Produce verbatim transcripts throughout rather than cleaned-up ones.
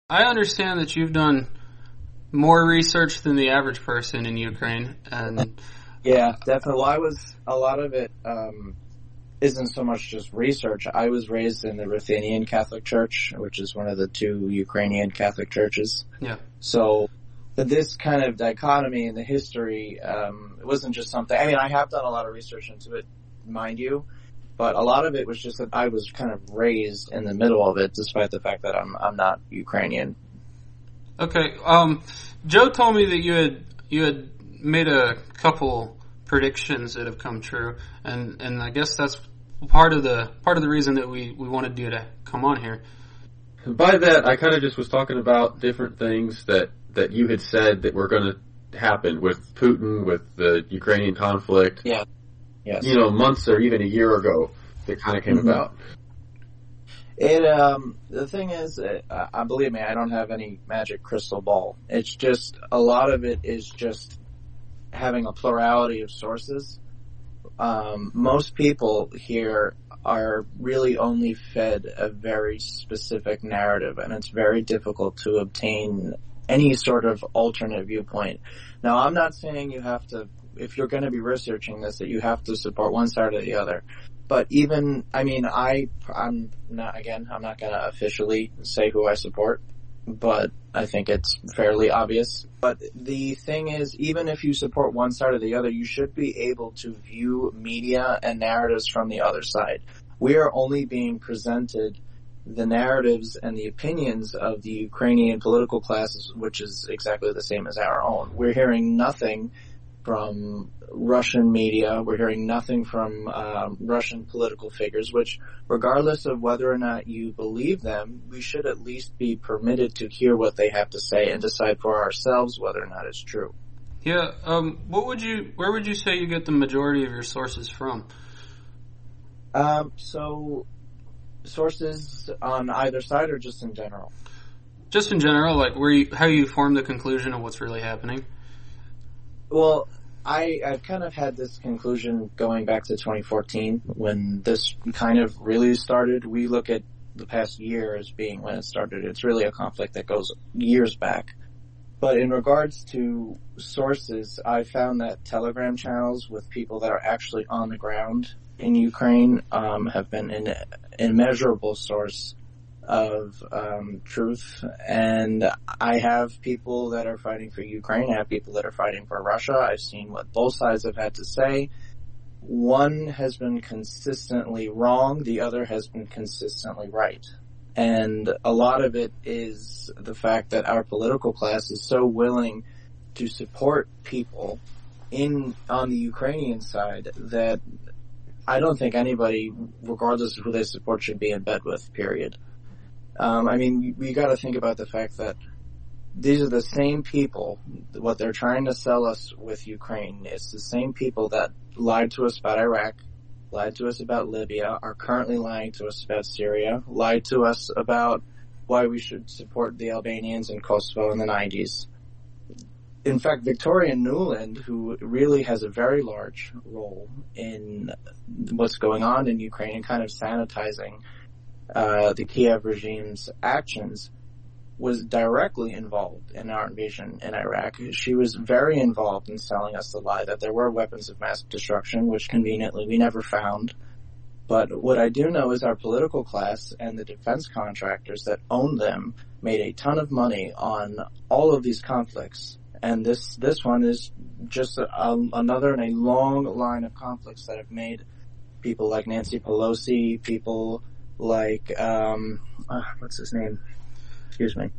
I understand that you've done more research than the average person in Ukraine, and yeah, definitely. Well, I was a lot of it um, isn't so much just research. I was raised in the Ruthenian Catholic Church, which is one of the two Ukrainian Catholic churches. Yeah. So this kind of dichotomy in the history, um, it wasn't just something. I mean, I have done a lot of research into it, mind you, but a lot of it was just that I was kind of raised in the middle of it, despite the fact that I'm I'm not Ukrainian. Okay. Um, Joe told me that you had you had made a couple predictions that have come true, and, and I guess that's part of the part of the reason that we, we wanted you to come on here. By that, I kind of just was talking about different things that, that you had said that were going to happen with Putin, with the Ukrainian conflict. Yeah. Yes. You know, months or even a year ago that kind of came mm-hmm. about. It um the thing is, uh, I believe me, I don't have any magic crystal ball. It's just a lot of it is just having a plurality of sources. Um, most people here are really only fed a very specific narrative, and it's very difficult to obtain any sort of alternate viewpoint. Now, I'm not saying you have to, if you're going to be researching this, that you have to support one side or the other. But even, I mean, I, I'm not, again, I'm not going to officially say who I support, but I think it's fairly obvious. But the thing is, even if you support one side or the other, you should be able to view media and narratives from the other side. We are only being presented the narratives and the opinions of the Ukrainian political classes, which is exactly the same as our own. We're hearing nothing from Russian media. We're hearing nothing from um, Russian political figures, which, regardless of whether or not you believe them, we should at least be permitted to hear what they have to say and decide for ourselves whether or not it's true. Yeah. Um. What would you? Where would you say you get the majority of your sources from? Um. So, sources on either side, or just in general? Just in general, like where you, how you form the conclusion of what's really happening. Well, I, I've kind of had this conclusion going back to twenty fourteen when this kind of really started. We look at the past year as being when it started. It's really a conflict that goes years back. But in regards to sources, I found that Telegram channels with people that are actually on the ground in Ukraine um, have been an immeasurable source of um, truth. And I have people that are fighting for Ukraine. I have people that are fighting for Russia. I've seen what both sides have had to say. One has been consistently wrong. The other has been consistently right. And a lot of it is the fact that our political class is so willing to support people in on the Ukrainian side that I don't think anybody, regardless of who they support, should be in bed with, period. Um, I mean, we got to think about the fact that these are the same people, what they're trying to sell us with Ukraine. It's the same people that lied to us about Iraq, lied to us about Libya, are currently lying to us about Syria, lied to us about why we should support the Albanians in Kosovo in the nineties. In fact, Victoria Nuland, who really has a very large role in what's going on in Ukraine and kind of sanitizing uh, the Kiev regime's actions, was directly involved in our invasion in Iraq. She was very involved in selling us the lie that there were weapons of mass destruction, which conveniently we never found. But what I do know is our political class and the defense contractors that owned them made a ton of money on all of these conflicts. And this, this one is just a, a, another in a long line of conflicts that have made people like Nancy Pelosi, people like, um, uh, what's his name? Excuse me.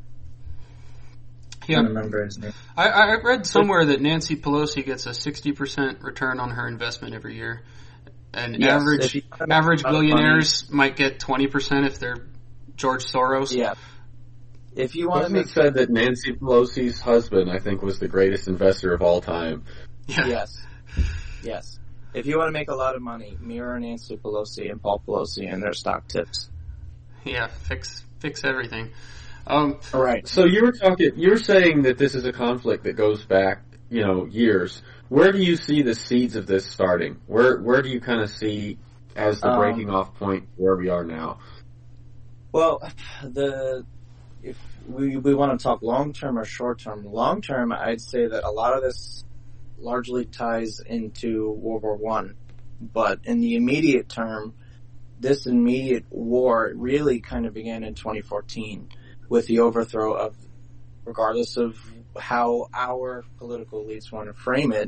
Yeah. I don't remember his name. I, I read somewhere that Nancy Pelosi gets a sixty percent return on her investment every year. And yes, average average billionaires money, might get twenty percent if they're George Soros. Yeah. If you want to said that Nancy Pelosi's husband, I think, was the greatest investor of all time. Yeah. Yes. Yes. If you want to make a lot of money, mirror Nancy Pelosi and Paul Pelosi and their stock tips. Yeah, fix fix everything. Um, All right. So you were talking, you're saying that this is a conflict that goes back, you know, years. Where do you see the seeds of this starting? Where where do you kind of see as the um, breaking off point where we are now? Well, the if we, we want to talk long-term or short-term, long-term, I'd say that a lot of this largely ties into World War One. But in the immediate term, this immediate war really kind of began in twenty fourteen with the overthrow of, regardless of how our political elites want to frame it,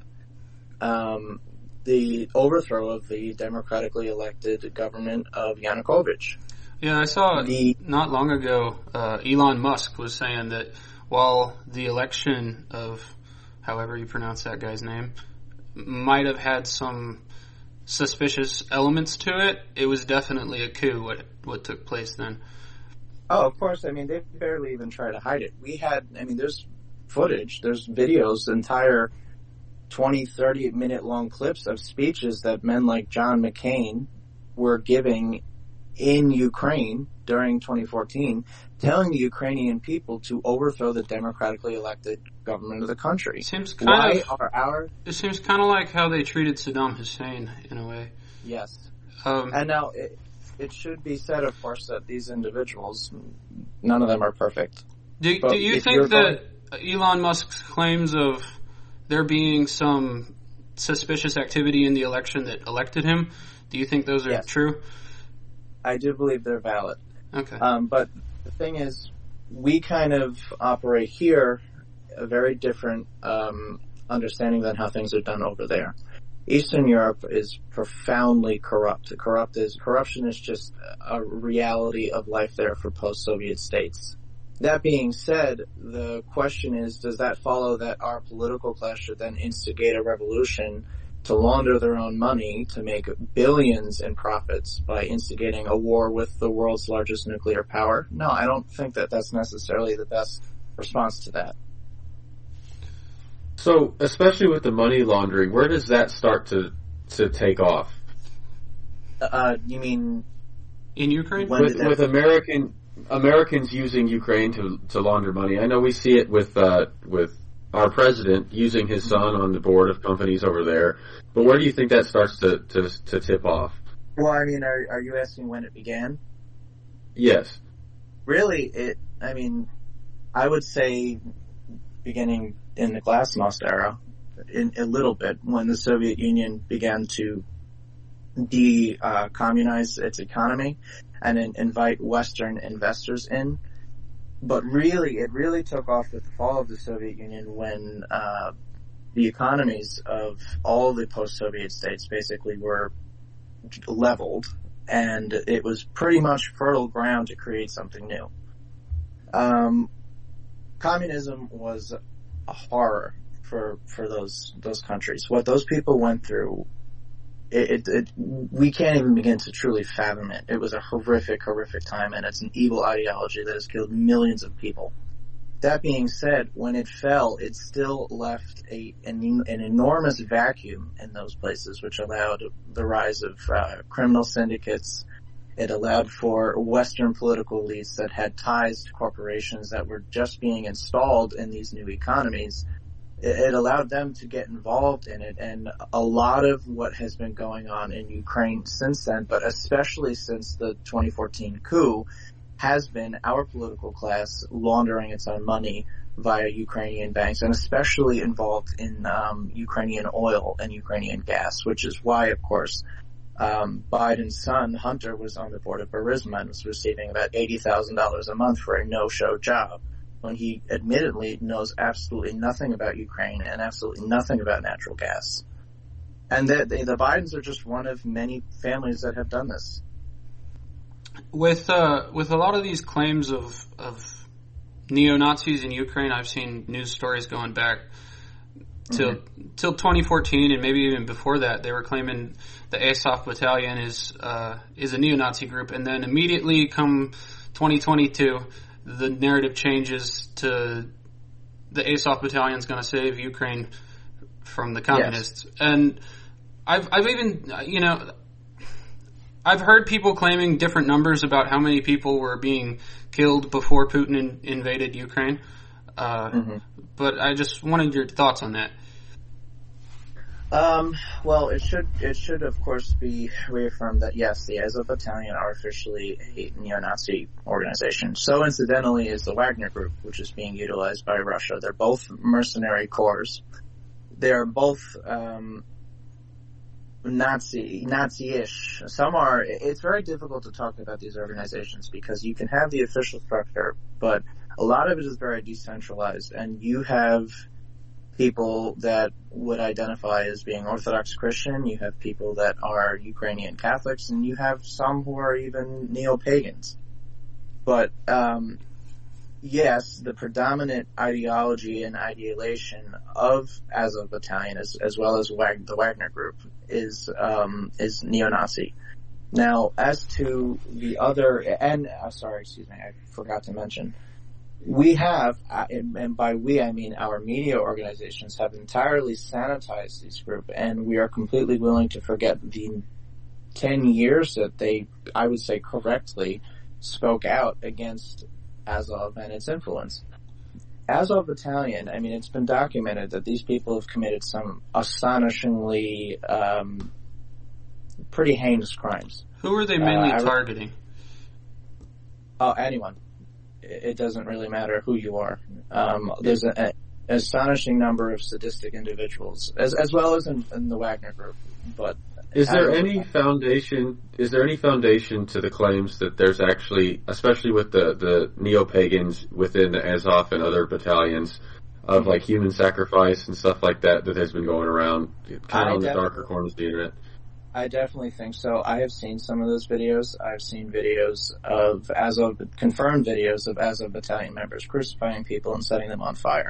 um, the overthrow of the democratically elected government of Yanukovych. Yeah, I saw the, not long ago, uh, Elon Musk was saying that while the election of, however you pronounce that guy's name, might have had some suspicious elements to it, it was definitely a coup what what took place then. Oh, of course. I mean, they barely even try to hide it. We had, I mean, there's footage, there's videos, entire twenty, thirty minute long clips of speeches that men like John McCain were giving in Ukraine during twenty fourteen, telling the Ukrainian people to overthrow the democratically elected government of the country. Seems kind Why of, are our... It seems kind of like how they treated Saddam Hussein, in a way. Yes. Um, and now, it, it should be said, of course, that these individuals, none of them are perfect. Do, But do you if think you're that Elon Musk's claims of there being some suspicious activity in the election that elected him, do you think those are Yes. true? I do believe they're valid. Okay. Um, but the thing is, we kind of operate here a very different um, understanding than how things are done over there. Eastern Europe is profoundly corrupt. Corrupt is corruption is just a reality of life there for post-Soviet states. That being said, the question is, does that follow that our political class should then instigate a revolution to launder their own money to make billions in profits by instigating a war with the world's largest nuclear power? No, I don't think that that's necessarily the best response to that. So, especially with the money laundering, where does that start to to take off? Uh, you mean In Ukraine? When- With, with American Americans using Ukraine to to launder money? I know we see it with uh, with our president using his son on the board of companies over there. But where do you think that starts to, to, to tip off? Well, I mean, are, are you asking when it began? Yes. Really, it, I mean, I would say beginning in the Glasnost era, in a little bit, when the Soviet Union began to de-communize uh, its economy and in, invite Western investors in. But really, it really took off with the fall of the Soviet Union when uh, the economies of all the post-Soviet states basically were leveled, and it was pretty much fertile ground to create something new. Um, communism was a horror for for those those countries. What those people went through, it, it, it we can't even begin to truly fathom it. It was a horrific, horrific time, and it's an evil ideology that has killed millions of people. That being said, when it fell, it still left a an, an enormous vacuum in those places, which allowed the rise of uh, criminal syndicates. It allowed for Western political elites that had ties to corporations that were just being installed in these new economies. It, it allowed them to get involved in it, and a lot of what has been going on in Ukraine since then, but especially since the twenty fourteen coup, has been our political class laundering its own money via Ukrainian banks, and especially involved in um, Ukrainian oil and Ukrainian gas, which is why, of course, um, Biden's son, Hunter, was on the board of Burisma and was receiving about eighty thousand dollars a month for a no-show job, when he admittedly knows absolutely nothing about Ukraine and absolutely nothing about natural gas. And the, the, the Bidens are just one of many families that have done this. With uh, with a lot of these claims of of neo-Nazis in Ukraine, I've seen news stories going back till mm-hmm. till twenty fourteen, and maybe even before that. They were claiming the Azov Battalion is uh, is a neo-Nazi group, and then immediately come twenty twenty-two, the narrative changes to the Azov Battalion is going to save Ukraine from the communists. Yes. And I've I've even you know. I've heard people claiming different numbers about how many people were being killed before Putin in, invaded Ukraine. Uh, mm-hmm. But I just wanted your thoughts on that. Um, well, it should it should of course be reaffirmed that yes, the Azov Battalion are officially a neo-Nazi organization. So incidentally is the Wagner Group, which is being utilized by Russia. They're both mercenary corps. They're both um, Nazi Nazi-ish. Some are. It's very difficult to talk about these organizations because you can have the official structure, but a lot of it is very decentralized, and you have people that would identify as being Orthodox Christian, you have people that are Ukrainian Catholics, and you have some who are even neo-pagans. But, um, yes, the predominant ideology and ideation of Azov Battalion, as, as well as Wag, the Wagner Group, is, um, is neo-Nazi. Now, as to the other, and, uh, sorry, excuse me, I forgot to mention, we have, and by we I mean our media organizations, have entirely sanitized this group, and we are completely willing to forget the ten years that they, I would say correctly, spoke out against Azov and its influence. Azov Battalion, I mean, it's been documented that these people have committed some astonishingly um, pretty heinous crimes. Who are they mainly uh, targeting? Oh, anyone. It doesn't really matter who you are. Um, there's a, a, an astonishing number of sadistic individuals, as as well as in, in the Wagner Group. But is there any foundation? Is there any foundation to the claims that there's actually, especially with the the neo-pagans within the Azov and other battalions, of like human sacrifice and stuff like that that has been going around, kind of on the darker corners of the internet? I definitely think so. I have seen some of those videos. I've seen videos of Azov, confirmed videos of Azov Battalion members crucifying people and setting them on fire.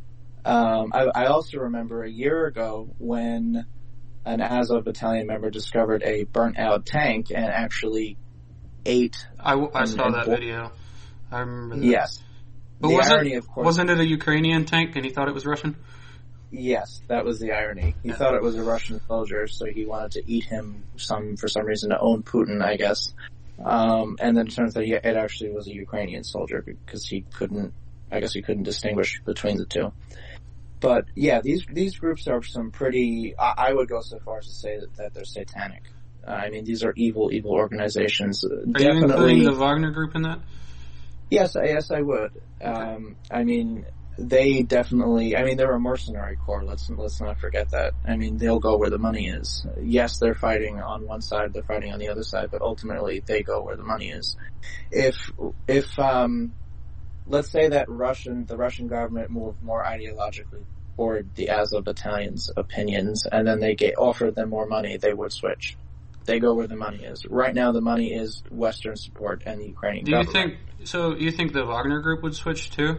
Um, I, I also remember a year ago when an Azov Battalion member discovered a burnt out tank and actually ate. I, I and, saw and that bo- video. I remember that. Yes. But the wasn't, irony, of course, wasn't it a Ukrainian tank and he thought it was Russian? Yes, that was the irony. He yeah. thought it was a Russian soldier, so he wanted to eat him some for some reason to own Putin, I guess. Um, and then it turns out it actually was a Ukrainian soldier because he couldn't, I guess he couldn't distinguish between the two. But yeah, these these groups are some pretty. I, I would go so far as to say that, that they're satanic. Uh, I mean, these are evil, evil organizations. Are Definitely, you including the Wagner Group in that? Yes, yes, I would. Um, I mean. They definitely, I mean, they're a mercenary corps. Let's, let's not forget that. I mean, they'll go where the money is. Yes, they're fighting on one side, they're fighting on the other side, but ultimately they go where the money is. If, if, um, let's say that Russian, the Russian government moved more ideologically toward the Azov Battalion's opinions, and then they get, offered them more money, they would switch. They go where the money is. Right now the money is Western support and the Ukrainian Do government. you think, so you think the Wagner Group would switch too?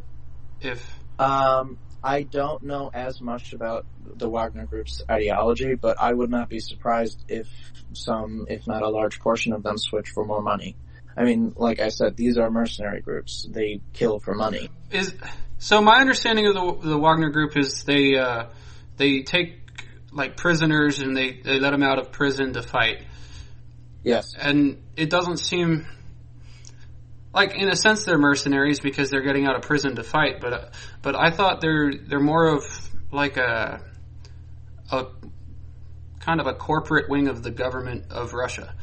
If um, I don't know as much about the Wagner Group's ideology, but I would not be surprised if some, if not a large portion of them, switch for more money. I mean, like I said, these are mercenary groups. They kill for money. Is so. My understanding of the the Wagner Group is they uh, they take like prisoners and they, they let them out of prison to fight. Yes, and it doesn't seem. Like, in a sense, they're mercenaries because they're getting out of prison to fight, but uh, but I thought they're they're more of like a a kind of a corporate wing of the government of Russia.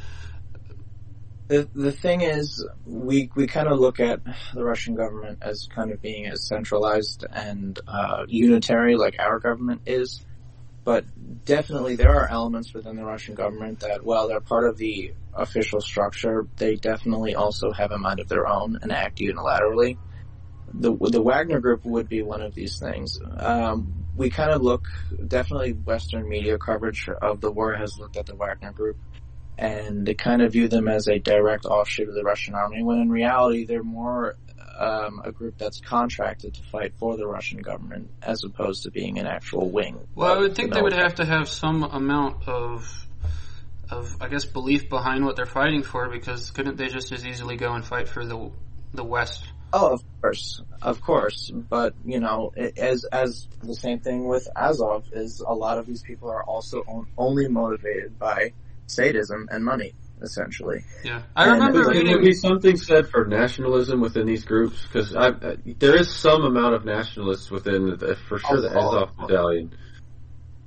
The the thing is, we we kind of look at the Russian government as kind of being as centralized and uh, unitary, like our government is. But definitely there are elements within the Russian government that, while they're part of the official structure, they definitely also have a mind of their own and act unilaterally. The the Wagner Group would be one of these things. Um, we kind of look, definitely Western media coverage of the war has looked at the Wagner Group, and they kind of view them as a direct offshoot of the Russian army, when in reality they're more Um, a group that's contracted to fight for the Russian government as opposed to being an actual wing. Well, I would think they would have to have some amount of, of I guess, belief behind what they're fighting for, because couldn't they just as easily go and fight for the the West? Oh, of course, of course. But, you know, as as the same thing with Azov is, a lot of these people are also on, only motivated by sadism and money. Essentially, yeah. I remember Could reading. there be something said for nationalism within these groups? Because uh, there is some amount of nationalists within, the, for sure, the Azov Battalion.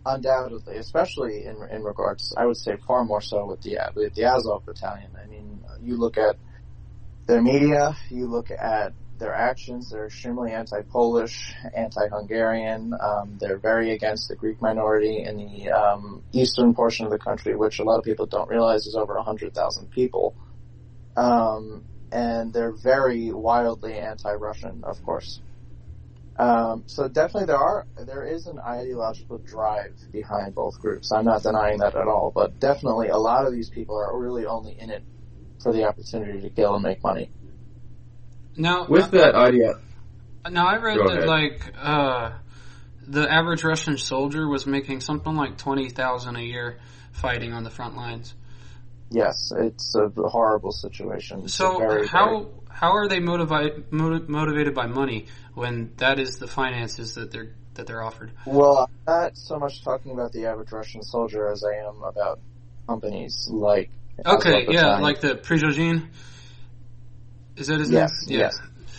undoubtedly, especially in in regards, I would say far more so with the with the Azov battalion. I mean, you look at their media, you look at their actions, they're extremely anti-Polish, anti-Hungarian. Um, they're very against the Greek minority in the um, eastern portion of the country, which a lot of people don't realize is over one hundred thousand people. Um, and they're very wildly anti-Russian, of course. Um, so definitely there are, there is an ideological drive behind both groups. I'm not denying that at all, but definitely a lot of these people are really only in it for the opportunity to kill and make money. Now, with that idea, now I read Go that ahead. like uh, the average Russian soldier was making something like twenty thousand a year fighting on the front lines. Yes, it's a horrible situation. It's So very, how very... how are they motivated motiv- motivated by money when that is the finances that they're that they're offered? Well, I'm not so much talking about the average Russian soldier as I am about companies like. Okay, Azov yeah, Battalion. like the Prigozhin. Is that his Yes, name? yes.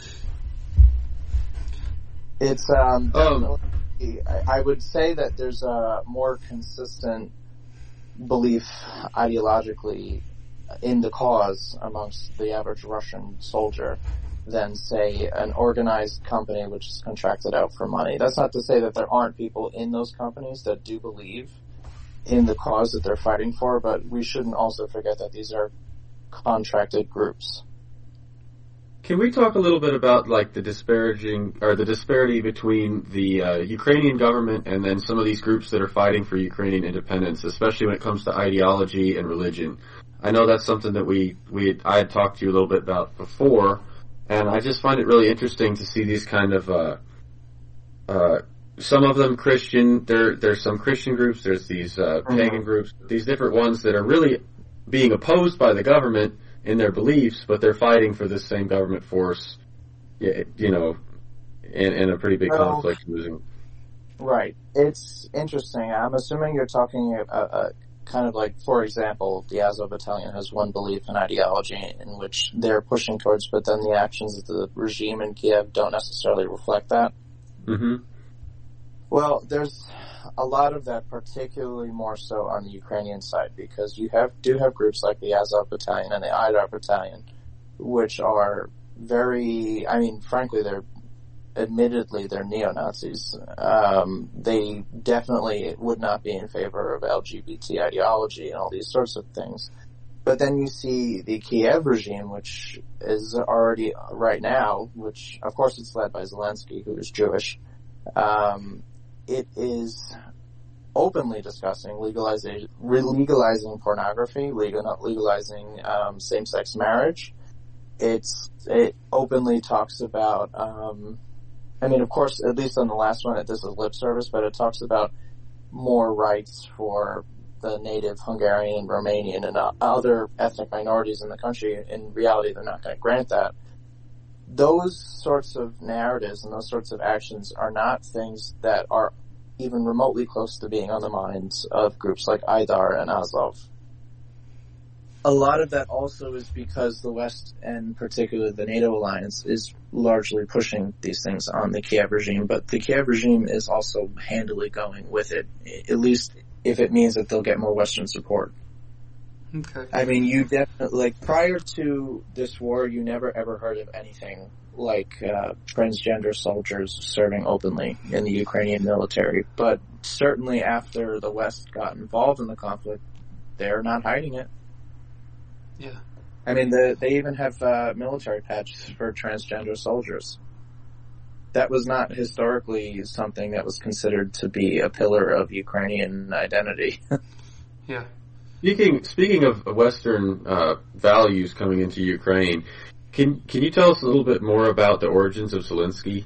It's um, Um, definitely, I, I would say that there's a more consistent belief ideologically in the cause amongst the average Russian soldier than, say, an organized company which is contracted out for money. That's not to say that there aren't people in those companies that do believe in the cause that they're fighting for, but we shouldn't also forget that these are contracted groups. Can we talk a little bit about like the disparaging or the disparity between the uh, Ukrainian government and then some of these groups that are fighting for Ukrainian independence, especially when it comes to ideology and religion? I know that's something that we we I had talked to you a little bit about before, and I just find it really interesting to see these kind of uh, uh, some of them Christian. There there's some Christian groups. There's these uh, pagan Mhm. groups. These different ones that are really being opposed by the government in their beliefs, but they're fighting for this same government force, y- you know, in, in a pretty big Well, conflict losing. Right. It's interesting. I'm assuming you're talking a, a kind of like, for example, the Azov Battalion has one belief and ideology in which they're pushing towards, but then the actions of the regime in Kiev don't necessarily reflect that. hmm Well, there's a lot of that, particularly more so on the Ukrainian side, because you have do have groups like the Azov Battalion and the Aidar Battalion, which are very, I mean, frankly, they're admittedly they're neo-Nazis. Um, they definitely would not be in favor of L G B T ideology and all these sorts of things. But then you see the Kiev regime, which is already right now, which of course it's led by Zelensky, who is Jewish. Um, it is openly discussing legalization, legalizing pornography, legal, legalizing um, same-sex marriage. It's it openly talks about. Um, I mean, of course, at least on the last one, this is lip service, but it talks about more rights for the native Hungarian, Romanian, and uh, other ethnic minorities in the country. In reality, they're not going to grant that. Those sorts of narratives and those sorts of actions are not things that are even remotely close to being on the minds of groups like Aidar and Azov. A lot of that also is because the West, and particularly the NATO alliance, is largely pushing these things on the Kiev regime, but the Kiev regime is also handily going with it, at least if it means that they'll get more Western support. Okay. I mean, you definitely, like, prior to this war, you never ever heard of anything like uh, transgender soldiers serving openly in the Ukrainian military. But certainly after the West got involved in the conflict, they're not hiding it. Yeah. I mean, the, they even have uh, military patches for transgender soldiers. That was not historically something that was considered to be a pillar of Ukrainian identity. Yeah. Speaking speaking of Western uh, values coming into Ukraine, can can you tell us a little bit more about the origins of Zelensky?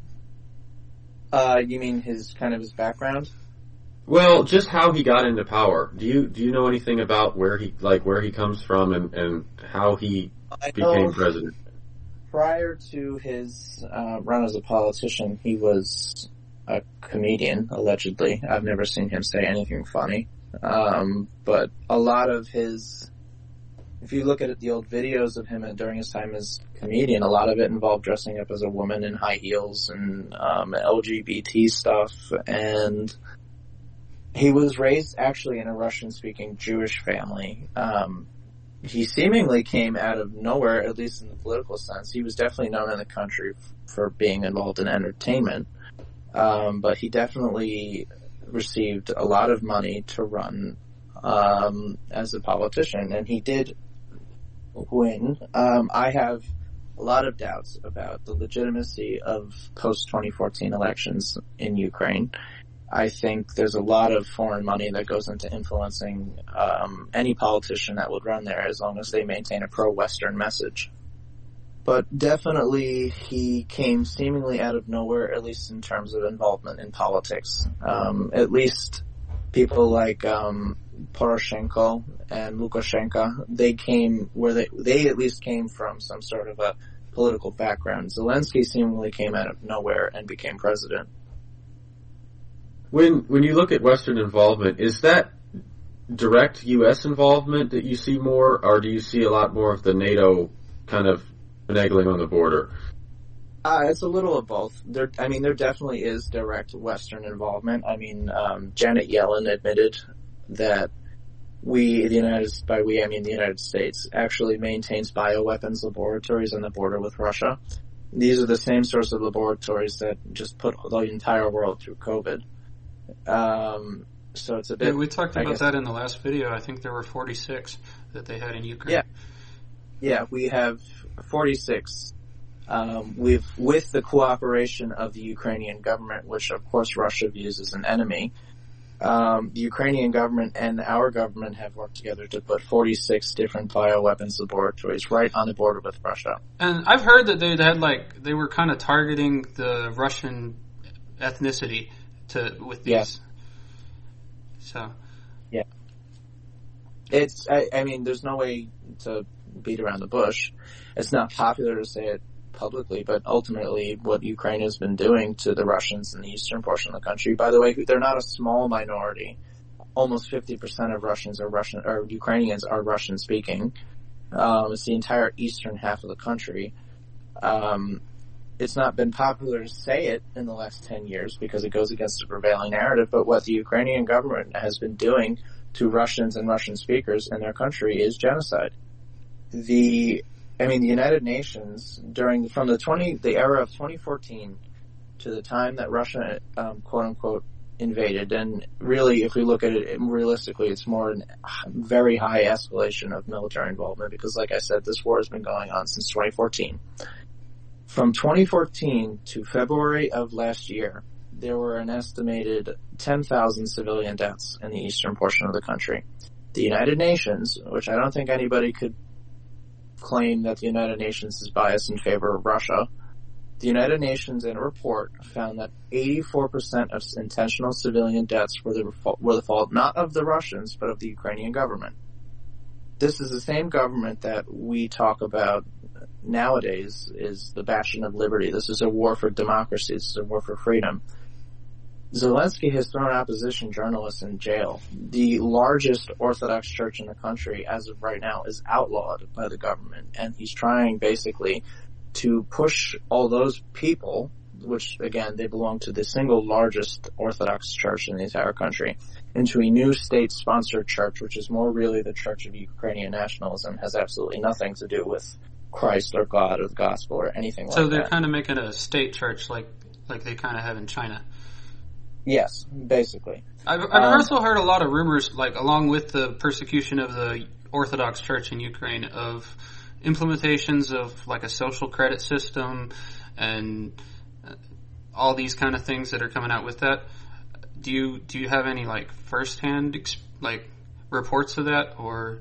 Uh, you mean his kind of his background? Well, just how he got into power. Do you do you know anything about where he like where he comes from and, and how he I became know president? prior to his uh, run as a politician, he was a comedian, allegedly. I've never seen him say anything funny. Um, but a lot of his, if you look at the old videos of him during his time as comedian, a lot of it involved dressing up as a woman in high heels and um, L G B T stuff. And he was raised actually in a Russian-speaking Jewish family. Um, he seemingly came out of nowhere, at least in the political sense. He was definitely known in the country f- for being involved in entertainment, um, but he definitely received a lot of money to run um, as a politician, and he did win. Um, I have a lot of doubts about the legitimacy of post twenty fourteen elections in Ukraine. I think there's a lot of foreign money that goes into influencing um, any politician that would run there, as long as they maintain a pro-Western message. But definitely he came seemingly out of nowhere, at least in terms of involvement in politics. Um, at least people like um, Poroshenko and Lukashenko, they came where they, they at least came from some sort of a political background. Zelensky seemingly came out of nowhere and became president. When when you look at Western involvement, is that direct U S involvement that you see more, or do you see a lot more of the NATO kind of finagling on the border? Uh, it's a little of both. There, I mean, there definitely is direct Western involvement. I mean, um, Janet Yellen admitted that we, the United, by we I mean the United States, actually maintains bioweapons laboratories on the border with Russia. These are the same sorts of laboratories that just put the entire world through COVID. Um, so it's a bit. Yeah, we talked about guess, that in the last video. I think there were forty-six that they had in Ukraine. Yeah, yeah, we have forty-six. Um, we've with the cooperation of the Ukrainian government, which of course Russia views as an enemy. Um, the Ukrainian government and our government have worked together to put forty-six different bioweapons laboratories right on the border with Russia. And I've heard that they had like they were kind of targeting the Russian ethnicity to with these. Yeah. So. Yeah. It's. I, I mean, there's no way to beat around the bush. It's not popular to say it publicly, but ultimately what Ukraine has been doing to the Russians in the eastern portion of the country, by the way, they're not a small minority. Almost fifty percent of Russians are Russian, or Ukrainians are Russian speaking. Um, it's the entire eastern half of the country. Um, it's not been popular to say it in the last ten years because it goes against the prevailing narrative, but what the Ukrainian government has been doing to Russians and Russian speakers in their country is genocide. The I mean, the United Nations during from the twenty the era of twenty fourteen to the time that Russia, um, quote unquote, invaded, and really, if we look at it realistically, it's more a very high escalation of military involvement because, like I said, this war has been going on since twenty fourteen. From twenty fourteen to February of last year, there were an estimated ten thousand civilian deaths in the eastern portion of the country. The United Nations, which I don't think anybody could claim that the United Nations is biased in favor of Russia. The United Nations in a report found that eighty-four percent of intentional civilian deaths were the, were the fault not of the Russians, but of the Ukrainian government. This is the same government that we talk about nowadays is the bastion of liberty. This is a war for democracy. This is a war for freedom. Zelensky has thrown opposition journalists in jail. The largest Orthodox church in the country, as of right now, is outlawed by the government, and he's trying basically to push all those people, which again, they belong to the single largest Orthodox church in the entire country, into a new state-sponsored church, which is more really the Church of Ukrainian Nationalism, has absolutely nothing to do with Christ or God or the gospel or anything like that. So they're kind of making a state church like like they kind of have in China. Yes, basically. I've, I've um, also heard a lot of rumors, like along with the persecution of the Orthodox Church in Ukraine, of implementations of like a social credit system and all these kind of things that are coming out with that. Do you do you have any like firsthand like reports of that, or?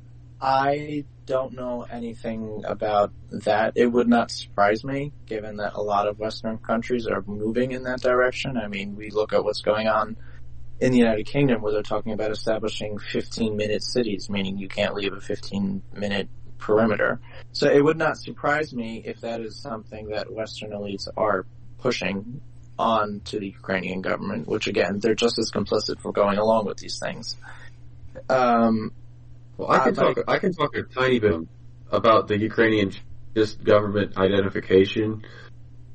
I don't know anything about that. It would not surprise me, given that a lot of Western countries are moving in that direction. I mean, we look at what's going on in the United Kingdom, where they're talking about establishing fifteen-minute cities, meaning you can't leave a fifteen-minute perimeter. So it would not surprise me if that is something that Western elites are pushing on to the Ukrainian government, which, again, they're just as complicit for going along with these things. Um... Well, I can talk. I can talk a tiny bit about the Ukrainian just government identification.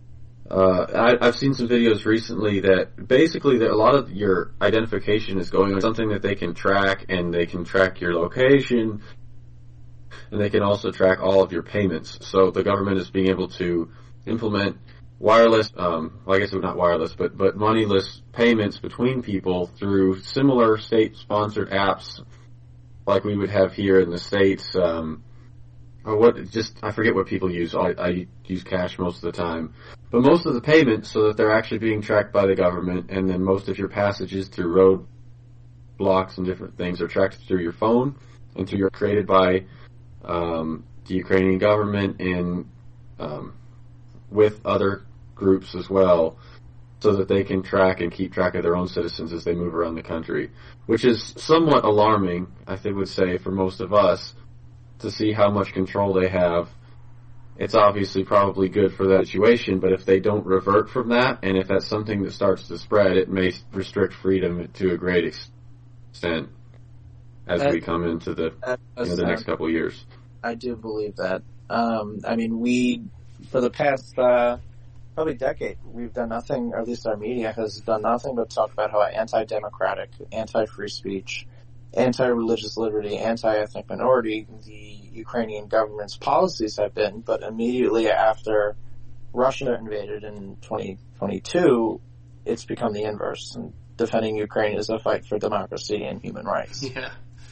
Uh, I, I've seen some videos recently that basically that a lot of your identification is going on something that they can track, and they can track your location, and they can also track all of your payments. So the government is being able to implement wireless, um, well, I guess it's not wireless, but, but moneyless payments between people through similar state-sponsored apps like we would have here in the States. Um, or what, just, I forget what people use. I, I use cash most of the time. But most of the payments, so that they're actually being tracked by the government, and then most of your passages through road blocks and different things are tracked through your phone and through your created by um, the Ukrainian government and um, with other groups as well, so that they can track and keep track of their own citizens as they move around the country, which is somewhat alarming, I think, would say, for most of us, to see how much control they have. It's obviously probably good for that situation, but if they don't revert from that, and if that's something that starts to spread, it may restrict freedom to a great extent as That- we come into the That you know, does the next sound- couple of years. I do believe that. Um, I mean, we, for the past uh, probably decade, we've done nothing, or at least our media has done nothing but talk about how anti-democratic, anti-free speech, anti-religious liberty, anti-ethnic minority the Ukrainian government's policies have been. But immediately after Russia invaded in twenty twenty-two, it's become the inverse. And defending Ukraine is a fight for democracy and human rights. Yeah.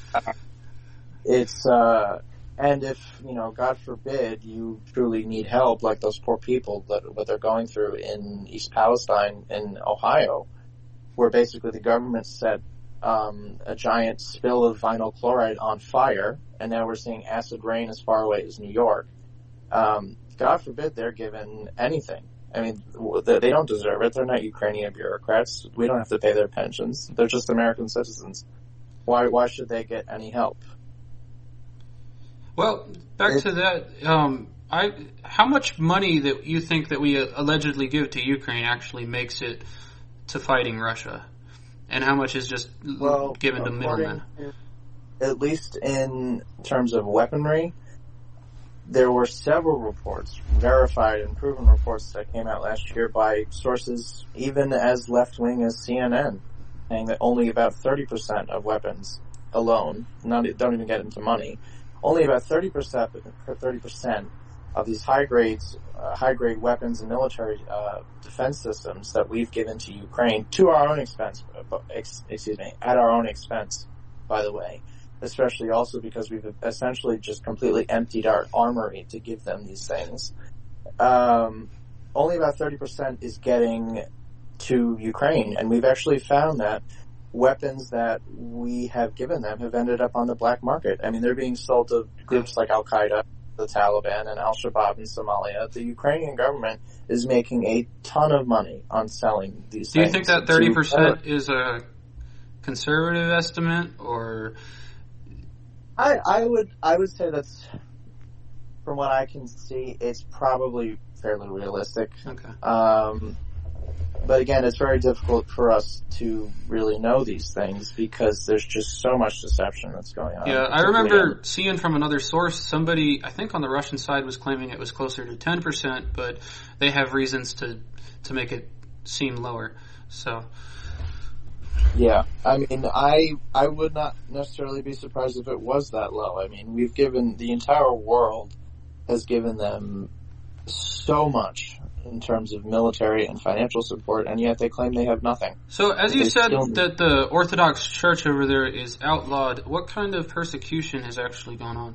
It's, uh, and if, you know, God forbid you truly need help, like those poor people that, what they're going through in East Palestine in Ohio, where basically the government set, um, a giant spill of vinyl chloride on fire, and now we're seeing acid rain as far away as New York. Um, God forbid they're given anything. I mean, they they don't deserve it. They're not Ukrainian bureaucrats. We don't have to pay their pensions. They're just American citizens. Why, why should they get any help? Well, back to that. Um, I how much money that you think that we allegedly give to Ukraine actually makes it to fighting Russia, and how much is just Well, given to middlemen? according to- At least in terms of weaponry, there were several reports, verified and proven reports that came out last year by sources even as left-wing as C N N, saying that only about thirty percent of weapons alone, not, don't even get into money, only about thirty percent, thirty percent of these high grades, uh, high grade weapons and military uh, defense systems that we've given to Ukraine to our own expense, uh, ex, excuse me, at our own expense, by the way, especially also because we've essentially just completely emptied our armory to give them these things. Um, only about thirty percent is getting to Ukraine, and we've actually found that weapons that we have given them have ended up on the black market. I mean, they're being sold to groups like Al-Qaeda, the Taliban, and Al-Shabaab in Somalia. The Ukrainian government is making a ton of money on selling these Do you things. think that to- thirty percent is a conservative estimate, or I, I would I would say that's, from what I can see, it's probably fairly realistic. okay? Um, but again, it's very difficult for us to really know these things because there's just so much deception that's going on. Yeah, I particularly remember on- seeing from another source, somebody, I think on the Russian side, was claiming it was closer to ten percent, but they have reasons to, to make it seem lower. So, Yeah, I mean, I I would not necessarily be surprised if it was that low. I mean, we've given, the entire world has given them so much in terms of military and financial support, and yet they claim they have nothing. so as you They said still- that the Orthodox Church over there is outlawed, what kind of persecution has actually gone on?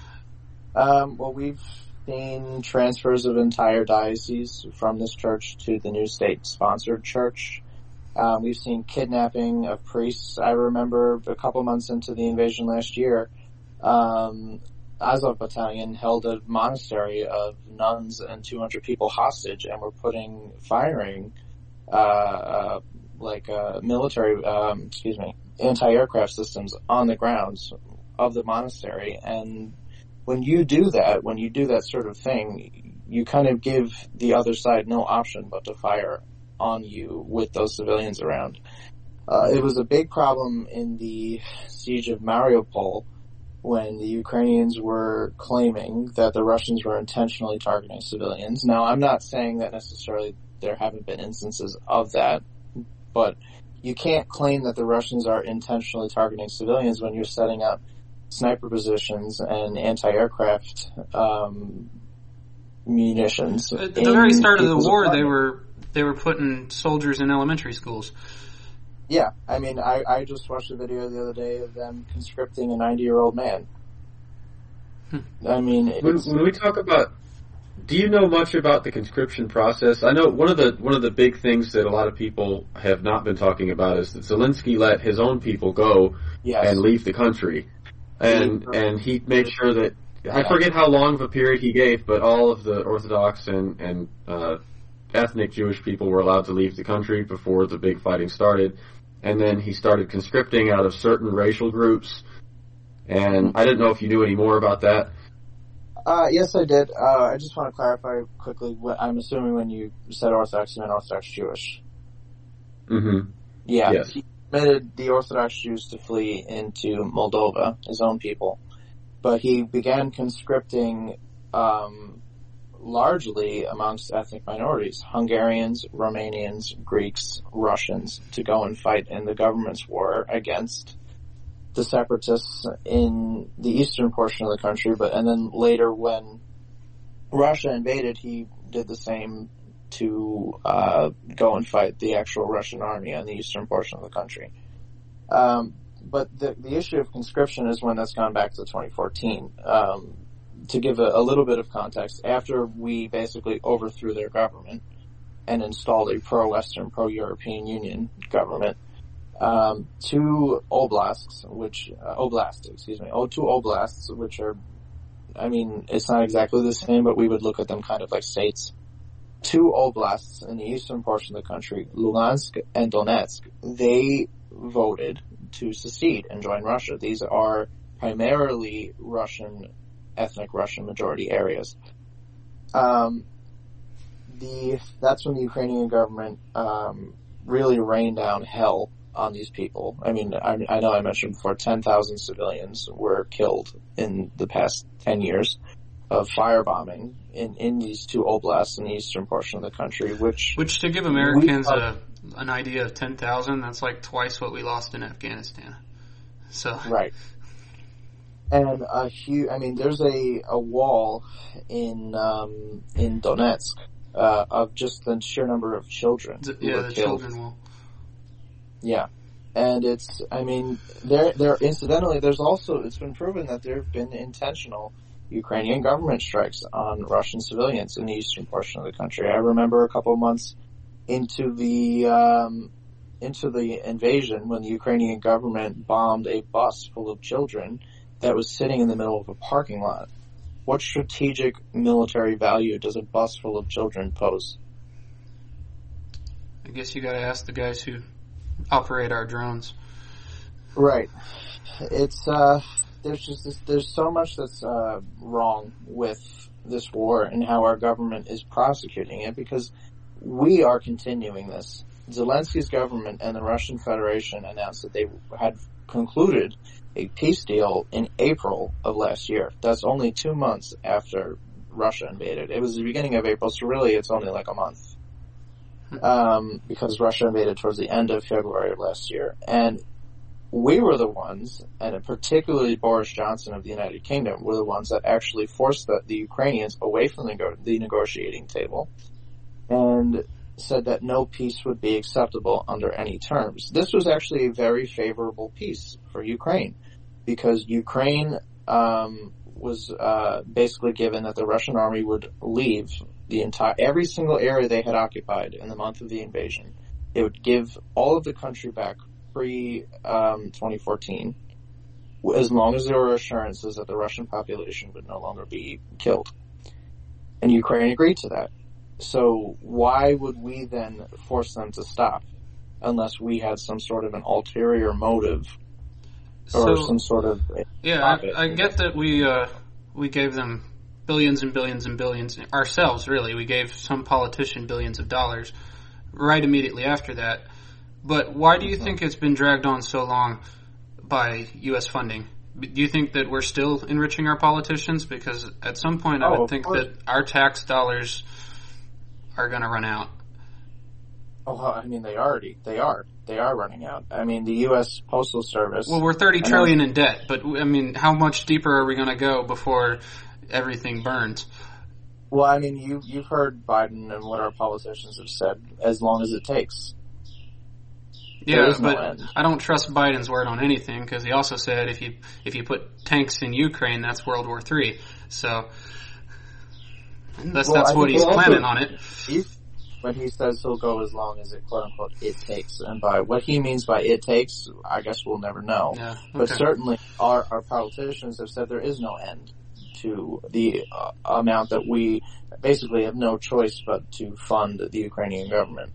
Um, well, we've seen transfers of entire dioceses from this church to the new state-sponsored church. Um, we've seen kidnapping of priests. I remember a couple months into the invasion last year, um, Azov Battalion held a monastery of nuns and two hundred people hostage, and were putting, firing, uh, uh like, uh, military, um, excuse me, anti-aircraft systems on the grounds of the monastery. And when you do that, when you do that sort of thing, you kind of give the other side no option but to fire on you with those civilians around. Uh, it was a big problem in the siege of Mariupol, when the Ukrainians were claiming that the Russians were intentionally targeting civilians. Now, I'm not saying that necessarily there haven't been instances of that, but you can't claim that the Russians are intentionally targeting civilians when you're setting up sniper positions and anti-aircraft um, munitions. At the very start of the war, apartment. they were they were putting soldiers in elementary schools. Yeah, I mean, I, I just watched a video the other day of them conscripting a ninety-year-old man. Hmm. I mean, when, when we talk about, do you know much about the conscription process? I know one of the one of the big things that a lot of people have not been talking about is that Zelensky let his own people go yes. and leave the country, and and he made sure that I forget how long of a period he gave, but all of the Orthodox and and uh, ethnic Jewish people were allowed to leave the country before the big fighting started. And then he started conscripting out of certain racial groups. And I didn't know if you knew any more about that. Uh, yes, I did. Uh, I just want to clarify quickly. What I'm assuming when you said Orthodox, you meant Orthodox Jewish. Mm-hmm. Yeah. Yes. He permitted the Orthodox Jews to flee into Moldova, his own people. But he began conscripting um, largely amongst ethnic minorities, Hungarians, Romanians, Greeks, Russians, to go and fight in the government's war against the separatists in the eastern portion of the country. But and then later when Russia invaded, he did the same to uh, go and fight the actual Russian army on the eastern portion of the country. Um, but the, the issue of conscription is one that's gone back to twenty fourteen. Um, To give a, a little bit of context, after we basically overthrew their government and installed a pro-Western, pro-European Union government, um, two oblasts, which uh, oblasts, excuse me, oh, two oblasts, which are, I mean, it's not exactly the same, but we would look at them kind of like states. Two oblasts in the eastern portion of the country, Lugansk and Donetsk, they voted to secede and join Russia. These are primarily Russian. Ethnic Russian majority areas. Um, the that's when the Ukrainian government um, really rained down hell on these people. I mean, I, I know I mentioned before, ten thousand civilians were killed in the past ten years of firebombing in, in these two oblasts in the eastern portion of the country, which... Which, to give Americans a, an idea of ten thousand, that's like twice what we lost in Afghanistan. So... Right. And a huge, I mean, there's a, a wall in um, in Donetsk uh, of just the sheer number of children. The, yeah, the killed. children wall. Yeah, and it's, I mean, there, there. Incidentally, there's also it's been proven that there have been intentional Ukrainian government strikes on Russian civilians in the eastern portion of the country. I remember a couple of months into the um, into the invasion when the Ukrainian government bombed a bus full of children that was sitting in the middle of a parking lot. What strategic military value does a bus full of children pose? I guess you gotta ask the guys who operate our drones. Right. It's, uh, there's just this, there's so much that's, uh, wrong with this war and how our government is prosecuting it, because we are continuing this. Zelensky's government and the Russian Federation announced that they had concluded a peace deal in April of last year. That's only two months after Russia invaded. It was the beginning of April, so really it's only like a month. Um, because Russia invaded towards the end of February of last year. And we were the ones, and particularly Boris Johnson of the United Kingdom, were the ones that actually forced the, the Ukrainians away from the, go- the negotiating table and said that no peace would be acceptable under any terms. This was actually a very favorable peace for Ukraine, because Ukraine um, was uh, basically given that the Russian army would leave the entire every single area they had occupied in the month of the invasion. It would give all of the country back pre um, twenty fourteen, as long as there were assurances that the Russian population would no longer be killed. And Ukraine agreed to that. So why would we then force them to stop unless we had some sort of an ulterior motive or so, some sort of yeah? I, I get that we uh, we gave them billions and billions and billions ourselves. Really, we gave some politician billions of dollars right immediately after that. But why do you mm-hmm. think it's been dragged on so long by U S funding? do you think that we're still enriching our politicians? Because at some point, I Oh, would of think course. that our tax dollars are going to run out. Oh, well, I mean, they already, they are. They are running out. I mean, the U S Postal Service. Well, we're thirty I know- trillion in debt, but I mean, how much deeper are we going to go before everything burns? Well, I mean, you, you've heard Biden and what our politicians have said, as long as it takes. There Yeah, is no but end. I don't trust Biden's word on anything because he also said if you if you put tanks in Ukraine, that's World War Three. So unless Well, that's I what think he's also- planning on it. He's, when he says he'll go as long as it, quote unquote, it takes. And by what he means by it takes, I guess we'll never know. Yeah, But okay. certainly our, our politicians have said there is no end to the uh, amount that we basically have no choice but to fund the Ukrainian government.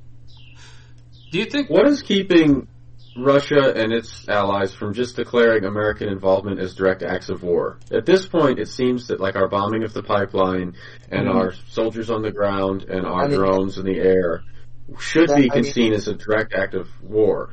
Do you think? What is keeping Russia and its allies from just declaring American involvement as direct acts of war? At this point, it seems that like our bombing of the pipeline and Mhm. our soldiers on the ground and our I mean- drones in the air should That- be I mean- seen as a direct act of war.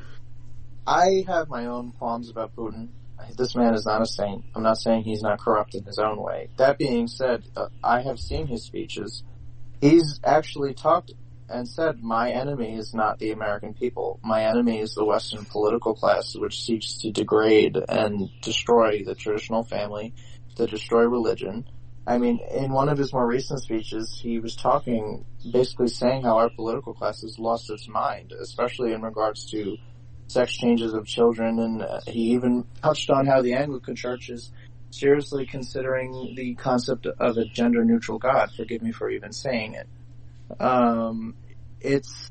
I have my own qualms about Putin. This man is not a saint. I'm not saying he's not corrupt in his own way. That being said, uh, I have seen his speeches. He's actually talked and said, my enemy is not the American people. My enemy is the Western political class, which seeks to degrade and destroy the traditional family, to destroy religion. I mean, in one of his more recent speeches, he was talking, basically saying how our political class has lost its mind, especially in regards to sex changes of children, and uh, he even touched on how the Anglican Church is seriously considering the concept of a gender-neutral God. Forgive me for even saying it. Um, it's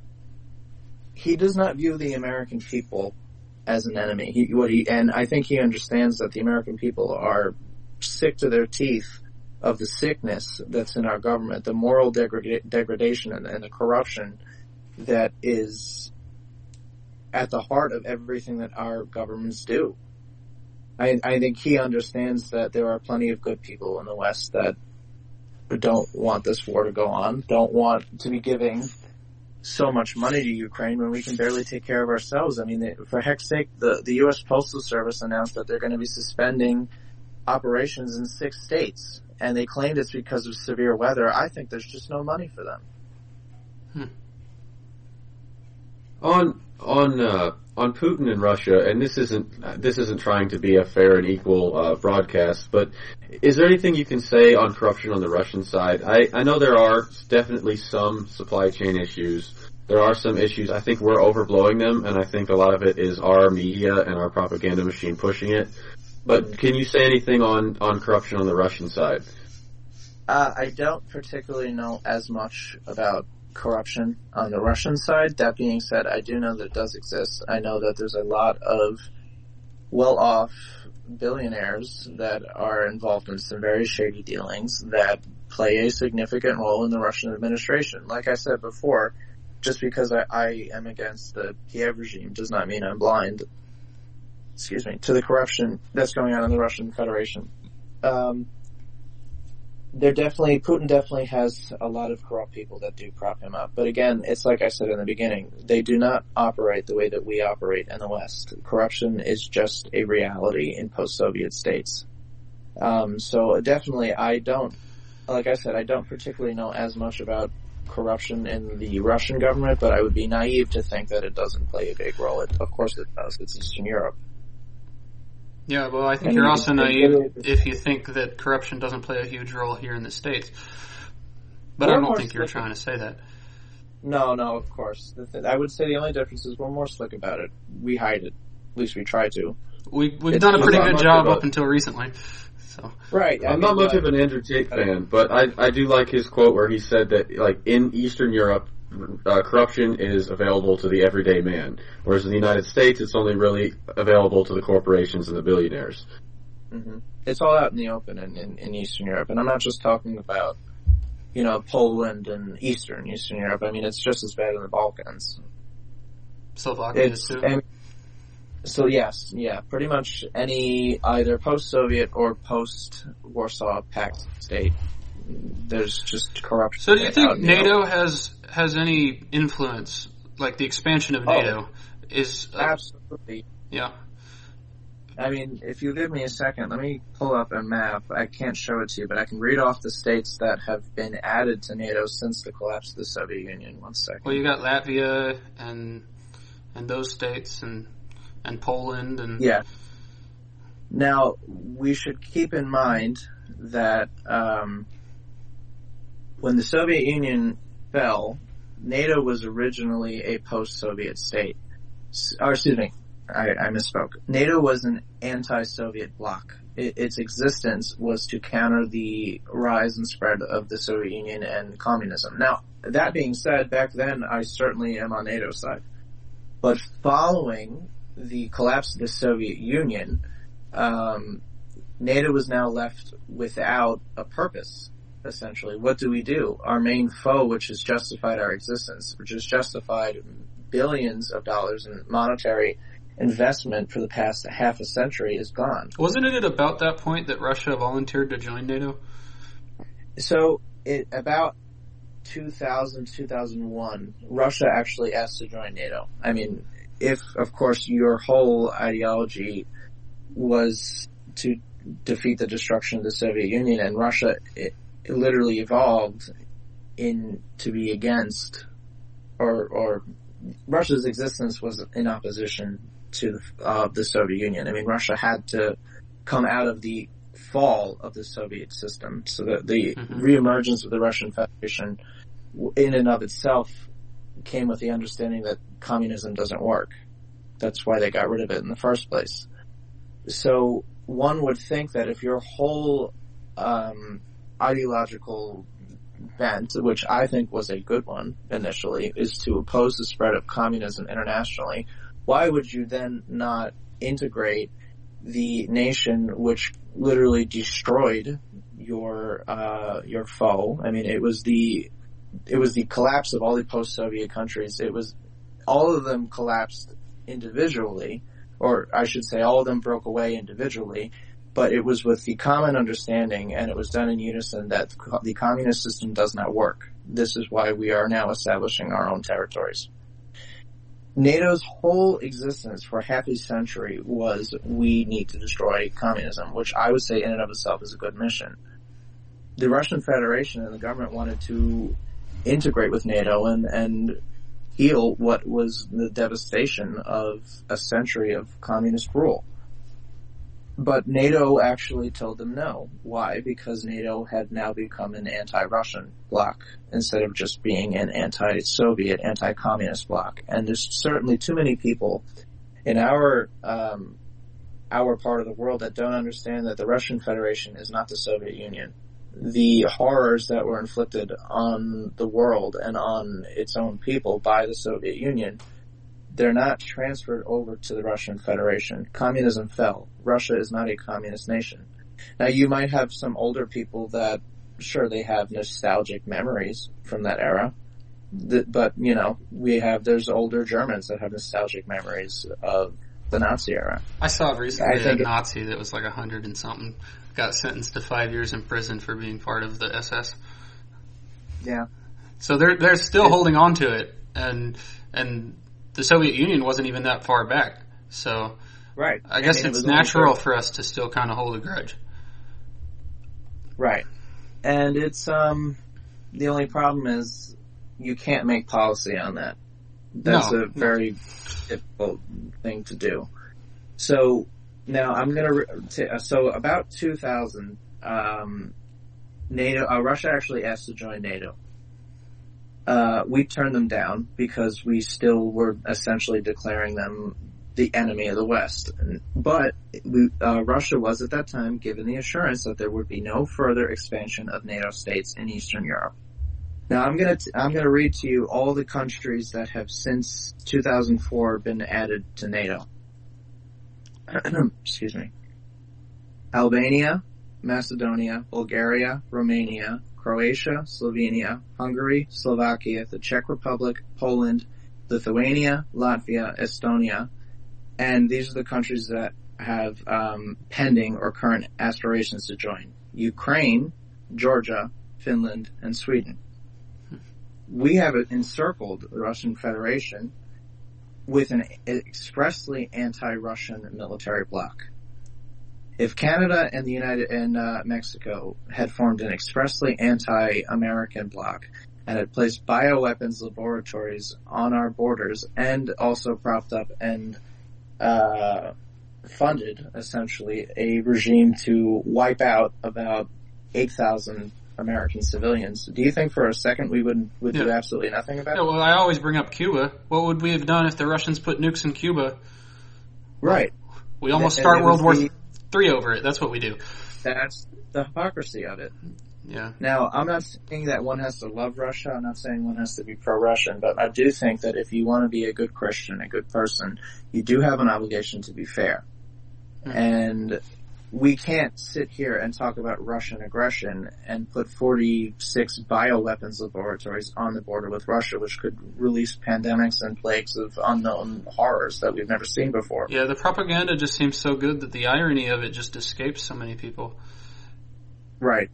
he does not view the American people as an enemy. He, what he and I think he understands that the American people are sick to their teeth of the sickness that's in our government, the moral degrada- degradation and, and the corruption that is at the heart of everything that our governments do. I, I think he understands that there are plenty of good people in the West that don't want this war to go on, don't want to be giving so much money to Ukraine when we can barely take care of ourselves. I mean, they, for heck's sake, the, the U S Postal Service announced that they're going to be suspending operations in six states, and they claimed it's because of severe weather. I think there's just no money for them. On on uh, on Putin and Russia, and this isn't this isn't trying to be a fair and equal uh, broadcast, but is there anything you can say on corruption on the Russian side? I, I know there are definitely some supply chain issues. There are some issues. I think we're overblowing them, and I think a lot of it is our media and our propaganda machine pushing it. But can you say anything on, on corruption on the Russian side? Uh, I don't particularly know as much about corruption on the Russian side. That being said, I do know that it does exist. I know that there's a lot of well-off billionaires that are involved in some very shady dealings that play a significant role in the Russian administration. Like I said before, just because I, I am against the Kiev regime does not mean I'm blind, excuse me, to the corruption that's going on in the Russian Federation. Um, There definitely, Putin definitely has a lot of corrupt people that do prop him up. But again, it's like I said in the beginning, they do not operate the way that we operate in the West. Corruption is just a reality in post-Soviet states. Um, so definitely I don't, like I said, I don't particularly know as much about corruption in the Russian government, but I would be naive to think that it doesn't play a big role. It, of course it does. It's Eastern Europe. Yeah, well, I think And you're you also can- naive if you think that corruption doesn't play a huge role here in the States. But I We're don't more think you're slick- trying to say that. No, no, of course. The th- I would say the only difference is we're more slick about it. We hide it. At least we try to. We, we've It's done a pretty not good much job of a- up until recently. So Right. I'm not much of an Andrew Tate fan, but I, I do like his quote where he said that, like, in Eastern Europe, uh, corruption is available to the everyday man, whereas in the United States, it's only really available to the corporations and the billionaires. Mm-hmm. It's all out in the open in, in, in Eastern Europe, and I'm not just talking about, you know, Poland and Eastern Eastern Europe. I mean, it's just as bad in the Balkans. Slovakia It's too. and, so yes, yeah, pretty much any either post-Soviet or post-Warsaw Pact state. There's just corruption. So do you out think in the NATO open. has has any influence, like the expansion of Oh. NATO is? Uh, Absolutely. yeah. I mean, if you give me a second, let me pull up a map. I can't show it to you, but I can read off the states that have been added to NATO since the collapse of the Soviet Union. One second. Well, you got Latvia and and those states and and Poland and yeah. Now we should keep in mind that um, when the Soviet Union fell, NATO was originally a post-Soviet state. Or excuse me. I, I misspoke. NATO was an anti-Soviet bloc. It, its existence was to counter the rise and spread of the Soviet Union and communism. Now, that being said, back then I certainly am on NATO's side. But following the collapse of the Soviet Union, um, NATO was now left without a purpose, essentially. What do we do? Our main foe, which has justified our existence, which has justified billions of dollars in monetary investment for the past half a century, is gone. Wasn't it at about that point that Russia volunteered to join NATO? So, it, about two thousand, two thousand one, Russia actually asked to join NATO. I mean, if, of course, your whole ideology was to defeat the destruction of the Soviet Union, and Russia, it, it literally evolved in to be against, or, or Russia's existence was in opposition to the, uh, the Soviet Union. I mean, Russia had to come out of the fall of the Soviet system, so that the mm-hmm. reemergence of the Russian Federation in and of itself came with the understanding that communism doesn't work. That's why they got rid of it in the first place. So one would think that if your whole um, ideological bent, which I think was a good one initially, is to oppose the spread of communism internationally, why would you then not integrate the nation which literally destroyed your uh, your foe? I mean, it was the it was the collapse of all the post-Soviet countries. It was all of them collapsed individually, or I should say, all of them broke away individually. But it was with the common understanding, and it was done in unison, that the communist system does not work. This is why we are now establishing our own territories. NATO's whole existence for half a century was, we need to destroy communism, which I would say in and of itself is a good mission. The Russian Federation and the government wanted to integrate with NATO and, and heal what was the devastation of a century of communist rule. But NATO actually told them no. Why? Because NATO had now become an anti-Russian bloc instead of just being an anti-Soviet, anti-communist bloc. And there's certainly too many people in our um, our part of the world that don't understand that the Russian Federation is not the Soviet Union. The horrors that were inflicted on the world and on its own people by the Soviet Union, they're not transferred over to the Russian Federation. Communism fell. Russia is not a communist nation. Now, you might have some older people that, sure, they have nostalgic memories from that era. But, you know, we have, there's older Germans that have nostalgic memories of the Nazi era. I saw recently I think a Nazi that was like a hundred and something got sentenced to five years in prison for being part of the S S. Yeah. So they're, they're still holding on to it. And, and, the Soviet Union wasn't even that far back, so right. I guess I mean, it's it natural for us to still kind of hold a grudge. Right. And it's, um, the only problem is you can't make policy on that. That's no, a very no. difficult thing to do. So, now I'm gonna, re- t- so about two thousand, um, NATO, uh, Russia actually asked to join NATO. Uh, we turned them down because we still were essentially declaring them the enemy of the West. But we, uh, Russia was at that time given the assurance that there would be no further expansion of NATO states in Eastern Europe. Now I'm gonna, t- I'm gonna read to you all the countries that have since two thousand four been added to NATO. Excuse me. Albania, Macedonia, Bulgaria, Romania, Croatia, Slovenia, Hungary, Slovakia, the Czech Republic, Poland, Lithuania, Latvia, Estonia, and these are the countries that have um, pending or current aspirations to join. Ukraine, Georgia, Finland, and Sweden. We have encircled the Russian Federation with an expressly anti-Russian military bloc. If Canada and the United and uh, Mexico had formed an expressly anti-American bloc and had placed bioweapons laboratories on our borders and also propped up and uh, funded, essentially, a regime to wipe out about eight thousand American civilians, do you think for a second we would, would yeah. do absolutely nothing about yeah, it? Well, I always bring up Cuba. What would we have done if the Russians put nukes in Cuba? Right. We almost and, start and World War the, Three over it. That's what we do. That's the hypocrisy of it. Yeah. Now, I'm not saying that one has to love Russia. I'm not saying one has to be pro-Russian, but I do think that if you want to be a good Christian, a good person, you do have an obligation to be fair. Mm-hmm. And we can't sit here and talk about Russian aggression and put forty-six bioweapons laboratories on the border with Russia, which could release pandemics and plagues of unknown horrors that we've never seen before. Yeah, the propaganda just seems so good that the irony of it just escapes so many people. Right.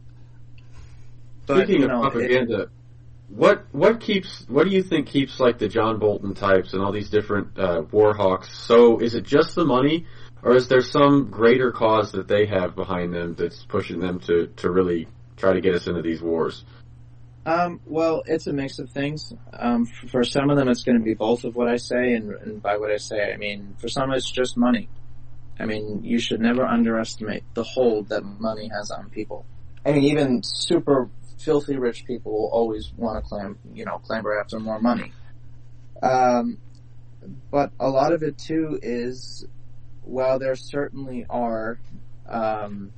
But, Speaking you know, of propaganda, it, what what keeps what do you think keeps like the John Bolton types and all these different uh, war hawks? So is it just the money? Or is there some greater cause that they have behind them that's pushing them to, to really try to get us into these wars? Um, well, it's a mix of things. Um, for some of them, it's going to be both of what I say, and, and by what I say, I mean, for some, it's just money. I mean, you should never underestimate the hold that money has on people. I mean, even super filthy rich people will always want to clam, you know, clamber after more money. Um, but a lot of it, too, is... While there certainly are, um,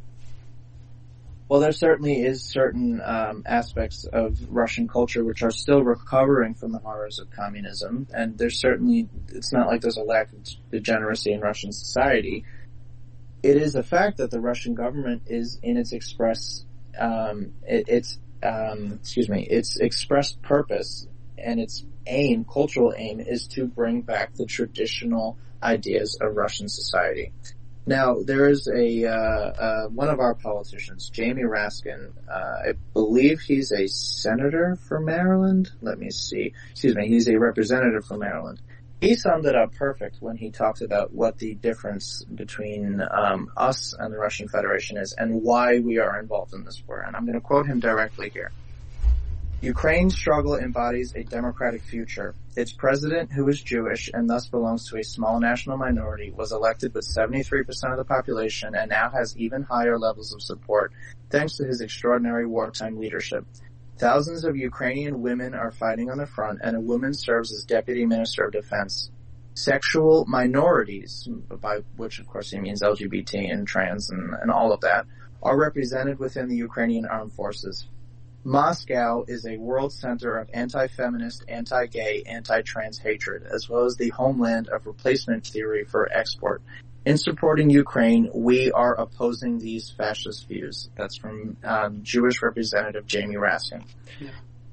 well, there certainly is certain um, aspects of Russian culture which are still recovering from the horrors of communism, and there's certainly, it's not like there's a lack of degeneracy in Russian society. It is a fact that the Russian government is in its express, um, it, its, um, excuse me, its expressed purpose and its aim, cultural aim, is to bring back the traditional ideas of Russian society. Now, there is a, uh, uh, one of our politicians, Jamie Raskin, uh, I believe he's a senator from Maryland. Let me see. Excuse me, he's a representative from Maryland. He summed it up perfect when he talked about what the difference between, um, us and the Russian Federation is and why we are involved in this war. And I'm going to quote him directly here. Ukraine's struggle embodies a democratic future. Its president, who is Jewish and thus belongs to a small national minority, was elected with seventy-three percent of the population and now has even higher levels of support thanks to his extraordinary wartime leadership. Thousands of Ukrainian women are fighting on the front, and a woman serves as Deputy Minister of Defense. Sexual minorities, by which of course he means L G B T and trans and, and all of that, are represented within the Ukrainian armed forces. Moscow is a world center of anti-feminist, anti-gay, anti-trans hatred, as well as the homeland of replacement theory for export. In supporting Ukraine, we are opposing these fascist views. That's from um, Jewish Representative Jamie Raskin. Yeah.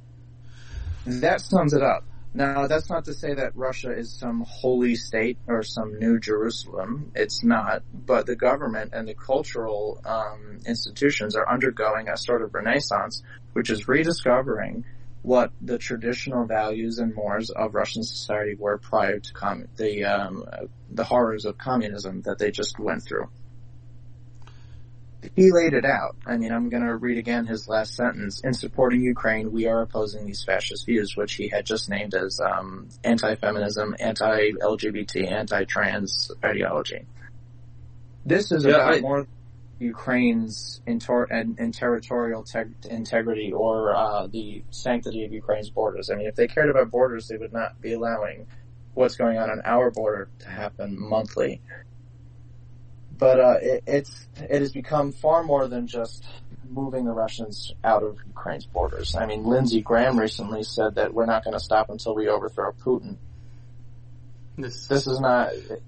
That sums it up. Now, that's not to say that Russia is some holy state or some new Jerusalem. It's not. But the government and the cultural um, institutions are undergoing a sort of renaissance, which is rediscovering what the traditional values and mores of Russian society were prior to com- the um, the horrors of communism that they just went through. He laid it out. I mean, I'm going to read again his last sentence. In supporting Ukraine, we are opposing these fascist views, which he had just named as um, anti-feminism, anti-L G B T, anti-trans ideology. This is yeah, about I... more Ukraine's inter- and, and territorial te- integrity or uh, the sanctity of Ukraine's borders. I mean, if they cared about borders, they would not be allowing what's going on on our border to happen monthly. But uh, it, it's it has become far more than just moving the Russians out of Ukraine's borders. I mean, Lindsey Graham recently said that we're not going to stop until we overthrow Putin. This, this is not...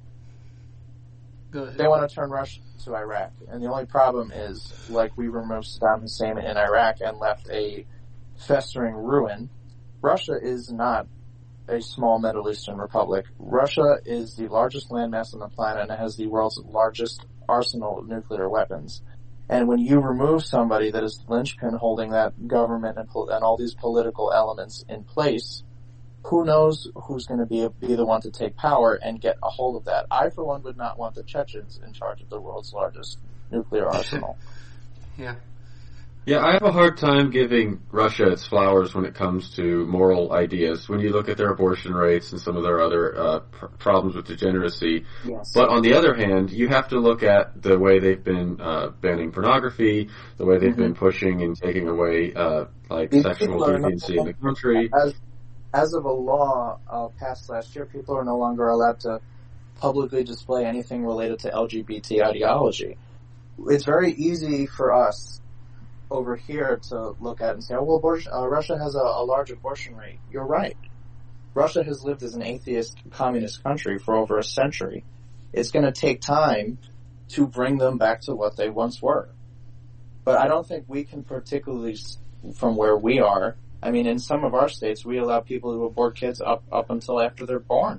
Go ahead. They want to turn Russia to Iraq. And the only problem is, like we removed Saddam Hussein in Iraq and left a festering ruin, Russia is not a small Middle Eastern republic. Russia is the largest landmass on the planet and has the world's largest arsenal of nuclear weapons. And when you remove somebody that is the linchpin holding that government and, pol- and all these political elements in place, who knows who's going to be be the one to take power and get a hold of that. I, for one, would not want the Chechens in charge of the world's largest nuclear arsenal. Yeah. Yeah, I have a hard time giving Russia its flowers when it comes to moral ideas. When you look at their abortion rates and some of their other uh, pr- problems with degeneracy. Yes. But on the other hand, you have to look at the way they've been uh, banning pornography, the way they've mm-hmm. been pushing and taking away uh, like These sexual deviancy in the country. As, as of a law uh, passed last year, people are no longer allowed to publicly display anything related to L G B T ideology. It's very easy for us over here to look at and say, oh, well, abortion, uh, Russia has a, a large abortion rate. You're right. Russia has lived as an atheist communist country for over a century. It's going to take time to bring them back to what they once were. But I don't think we can particularly, from where we are, I mean, in some of our states, we allow people to abort kids up, up until after they're born.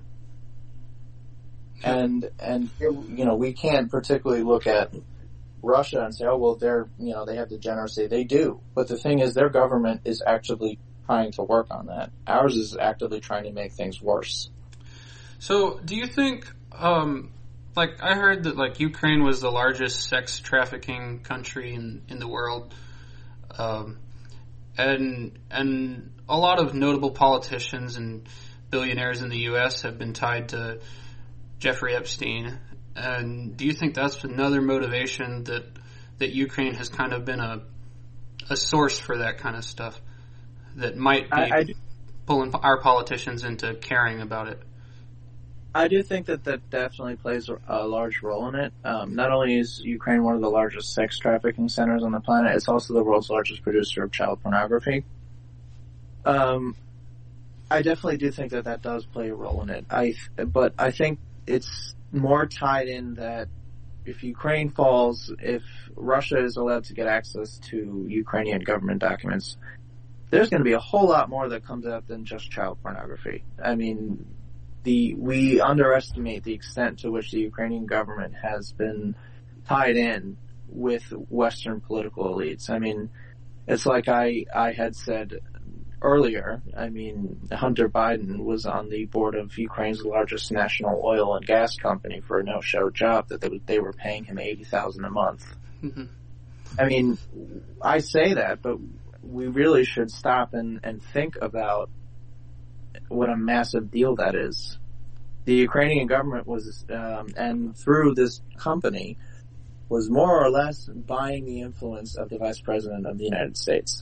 And, and, you know, we can't particularly look at Russia and say, oh, well, they're, you know, they have degeneracy. They do. But the thing is, their government is actively trying to work on that. Ours is actively trying to make things worse. So, do you think, um, like, I heard that, like, Ukraine was the largest sex trafficking country in, in the world. Um, and, and a lot of notable politicians and billionaires in the U S have been tied to Jeffrey Epstein. And do you think that's another motivation that that Ukraine has kind of been a a source for that kind of stuff that might be I, I do, pulling our politicians into caring about it? I do think that that definitely plays a large role in it. Um, not only is Ukraine one of the largest sex trafficking centers on the planet, it's also the world's largest producer of child pornography. Um, I definitely do think that that does play a role in it. I, but I think it's more tied in that if Ukraine falls, if Russia is allowed to get access to Ukrainian government documents, there's going to be a whole lot more that comes out than just child pornography. I mean, the we underestimate the extent to which the Ukrainian government has been tied in with Western political elites. I mean, it's like I, I had said earlier, I mean, Hunter Biden was on the board of Ukraine's largest national oil and gas company for a no-show job that they, they were paying him eighty thousand dollars a month. Mm-hmm. I mean, I say that, but we really should stop and, and think about what a massive deal that is. The Ukrainian government was, um, and through this company, was more or less buying the influence of the Vice President of the United States.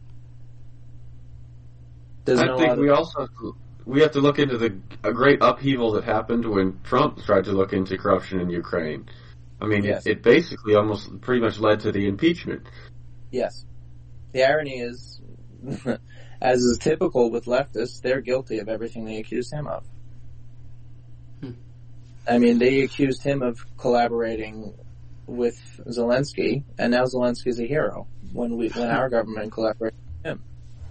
There's I no think other... we also have to, we have to look into the a great upheaval that happened when Trump tried to look into corruption in Ukraine. I mean, yes. it, it basically almost pretty much led to the impeachment. Yes. The irony is, as is typical with leftists, they're guilty of everything they accused him of. Hmm. I mean, they accused him of collaborating with Zelensky, and now Zelensky's a hero when we when our government collaborated with him.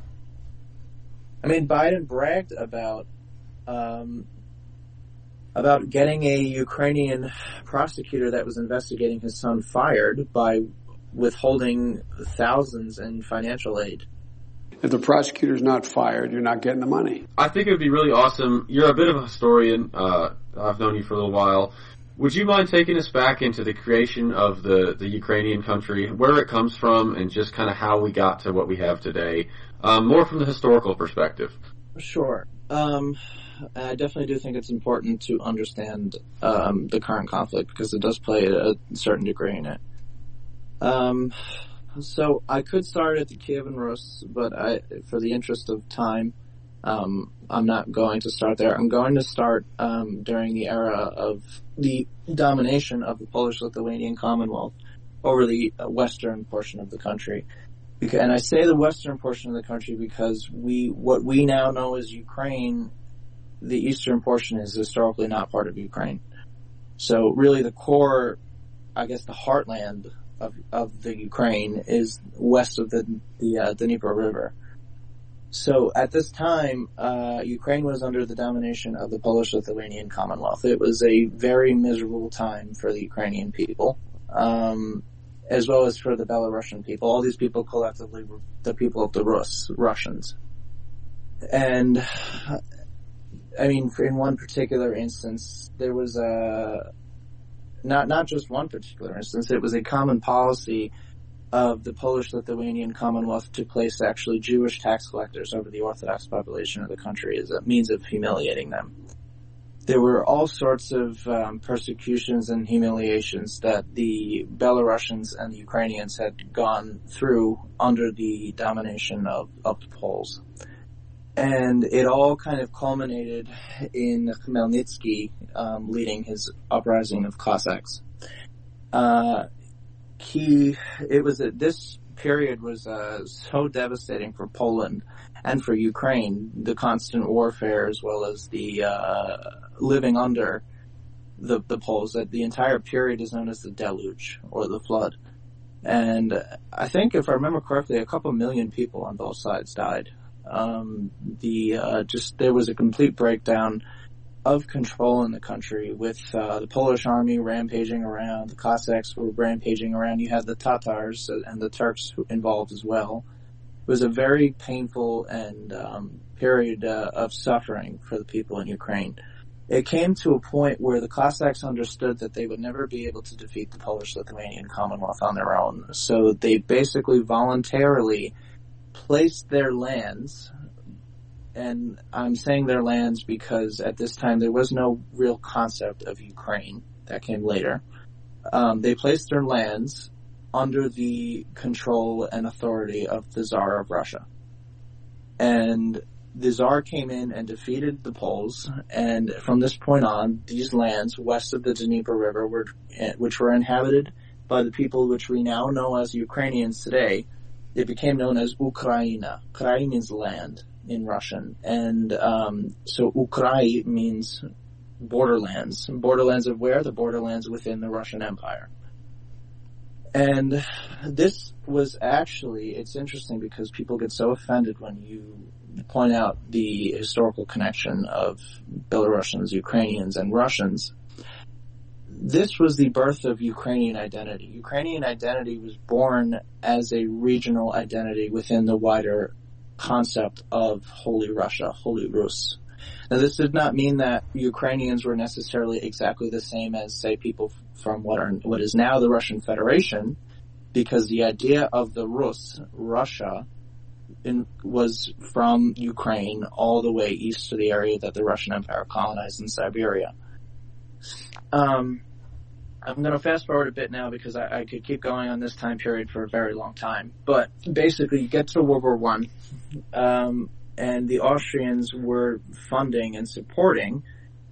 I mean, Biden bragged about um, about getting a Ukrainian prosecutor that was investigating his son fired by withholding thousands in financial aid. If the prosecutor's not fired, you're not getting the money. I think it would be really awesome. You're a bit of a historian. Uh, I've known you for a little while. Would you mind taking us back into the creation of the, the Ukrainian country, where it comes from, and just kind of how we got to what we have today, um, more from the historical perspective? Sure. Um, I definitely do think it's important to understand um, the current conflict because it does play a, a certain degree in it. Um, so I could start at the Kievan Rus, but I, for the interest of time, um, I'm not going to start there. I'm going to start um, during the era of the domination of the Polish-Lithuanian Commonwealth over the western portion of the country. Because, and I say the western portion of the country because we, what we now know as Ukraine, the eastern portion is historically not part of Ukraine. So really the core, I guess the heartland of, of the Ukraine is west of the, the uh, Dnieper River. So at this time, uh, Ukraine was under the domination of the Polish-Lithuanian Commonwealth. It was a very miserable time for the Ukrainian people, um, as well as for the Belarusian people. All these people collectively were the people of the Rus, Russians. And I mean, in one particular instance, there was a, not, not just one particular instance, it was a common policy of the Polish-Lithuanian Commonwealth to place actually Jewish tax collectors over the Orthodox population of the country as a means of humiliating them. There were all sorts of um, persecutions and humiliations that the Belarusians and the Ukrainians had gone through under the domination of, of the Poles. And it all kind of culminated in Khmelnytsky um, leading his uprising of Cossacks. Uh, he, it was a, this period was uh, so devastating for Poland and for Ukraine, the constant warfare as well as the uh, living under the, the Poles, that the entire period is known as the Deluge, or the Flood. And I think, if I remember correctly, a couple million people on both sides died. Um, the, uh, just, there was a complete breakdown of control in the country with, uh, the Polish army rampaging around, the Cossacks were rampaging around, you had the Tatars and the Turks involved as well. It was a very painful and, um, period, uh, of suffering for the people in Ukraine. It came to a point where the Cossacks understood that they would never be able to defeat the Polish-Lithuanian Commonwealth on their own, so they basically voluntarily placed their lands, and I'm saying their lands because at this time there was no real concept of Ukraine. That came later. Um, they placed their lands under the control and authority of the Tsar of Russia. And the Tsar came in and defeated the Poles, and from this point on, these lands west of the Dnieper River, were, which were inhabited by the people which we now know as Ukrainians today, it became known as Ukraina. Krai means land in Russian. And um, so Ukrai means borderlands. Borderlands of where? The borderlands within the Russian Empire. And this was actually, it's interesting because people get so offended when you point out the historical connection of Belarusians, Ukrainians, and Russians. This was the birth of Ukrainian identity. Ukrainian identity was born as a regional identity within the wider concept of Holy Russia, Holy Rus. Now, this did not mean that Ukrainians were necessarily exactly the same as, say, people from what are what is now the Russian Federation, because the idea of the Rus, Russia, in, was from Ukraine all the way east to the area that the Russian Empire colonized in Siberia. Um, I'm going to fast forward a bit now because I, I could keep going on this time period for a very long time. But basically, you get to World War One, um, and the Austrians were funding and supporting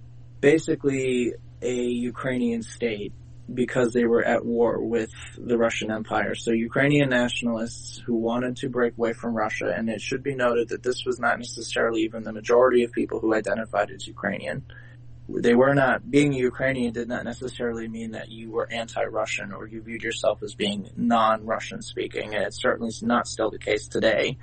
basically a Ukrainian state because they were at war with the Russian Empire. So Ukrainian nationalists who wanted to break away from Russia, and it should be noted that this was not necessarily even the majority of people who identified as Ukrainian. They were not, being a Ukrainian did not necessarily mean that you were anti-Russian or you viewed yourself as being non-Russian speaking, and it's certainly not still the case today.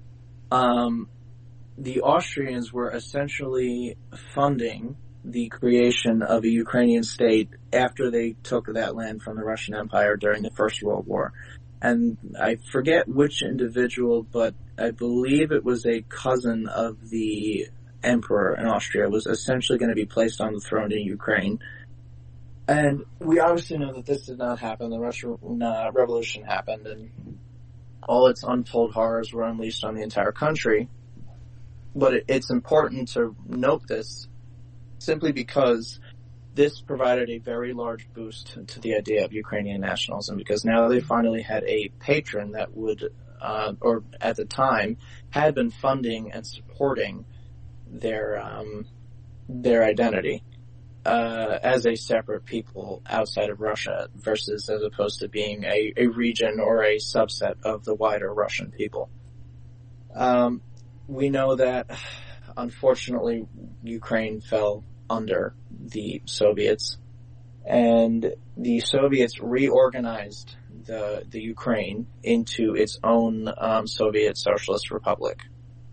Um, the Austrians were essentially funding the creation of a Ukrainian state after they took that land from the Russian Empire during the First World War. And I forget which individual, but I believe it was a cousin of the emperor in Austria was essentially going to be placed on the throne in Ukraine. And we obviously know that this did not happen. The Russian uh, Revolution happened, and all its untold horrors were unleashed on the entire country. But it, it's important to note this simply because this provided a very large boost to the idea of Ukrainian nationalism, because now they finally had a patron that would, uh, or at the time, had been funding and supporting their um, their identity uh, as a separate people outside of Russia, versus as opposed to being a, a region or a subset of the wider Russian people. Um, we know that, unfortunately, Ukraine fell under the Soviets, and the Soviets reorganized the the Ukraine into its own um, Soviet Socialist Republic.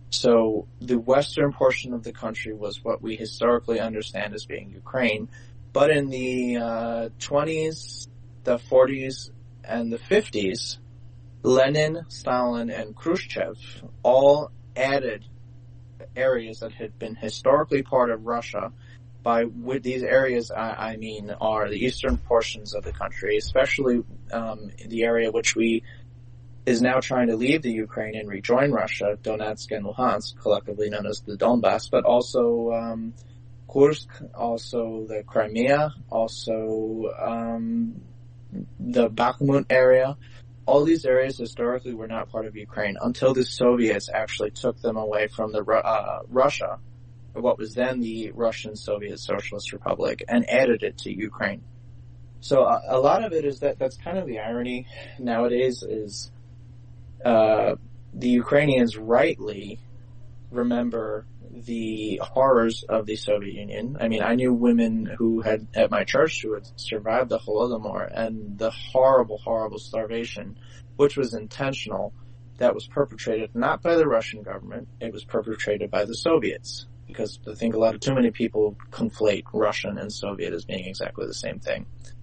So the western portion of the country was what we historically understand as being Ukraine, but in the uh, twenties, the forties, and the fifties, Lenin, Stalin, and Khrushchev all added areas that had been historically part of Russia. By with these areas, I, I mean are the eastern portions of the country, especially um, the area which we is now trying to leave the Ukraine and rejoin Russia, Donetsk and Luhansk, collectively known as the Donbass, but also um, Kursk, also the Crimea, also um, the Bakhmut area. All these areas historically were not part of Ukraine until the Soviets actually took them away from the uh, Russia, what was then the Russian Soviet Socialist Republic, and added it to Ukraine. So a, a lot of it is that that's kind of the irony nowadays is uh, the Ukrainians rightly remember the horrors of the Soviet Union. I mean, I knew women who had, at my church, who had survived the Holodomor and the horrible, horrible starvation, which was intentional, that was perpetrated not by the Russian government, it was perpetrated by the Soviets. Because I think a lot of, too many people conflate Russian and Soviet as being exactly the same thing.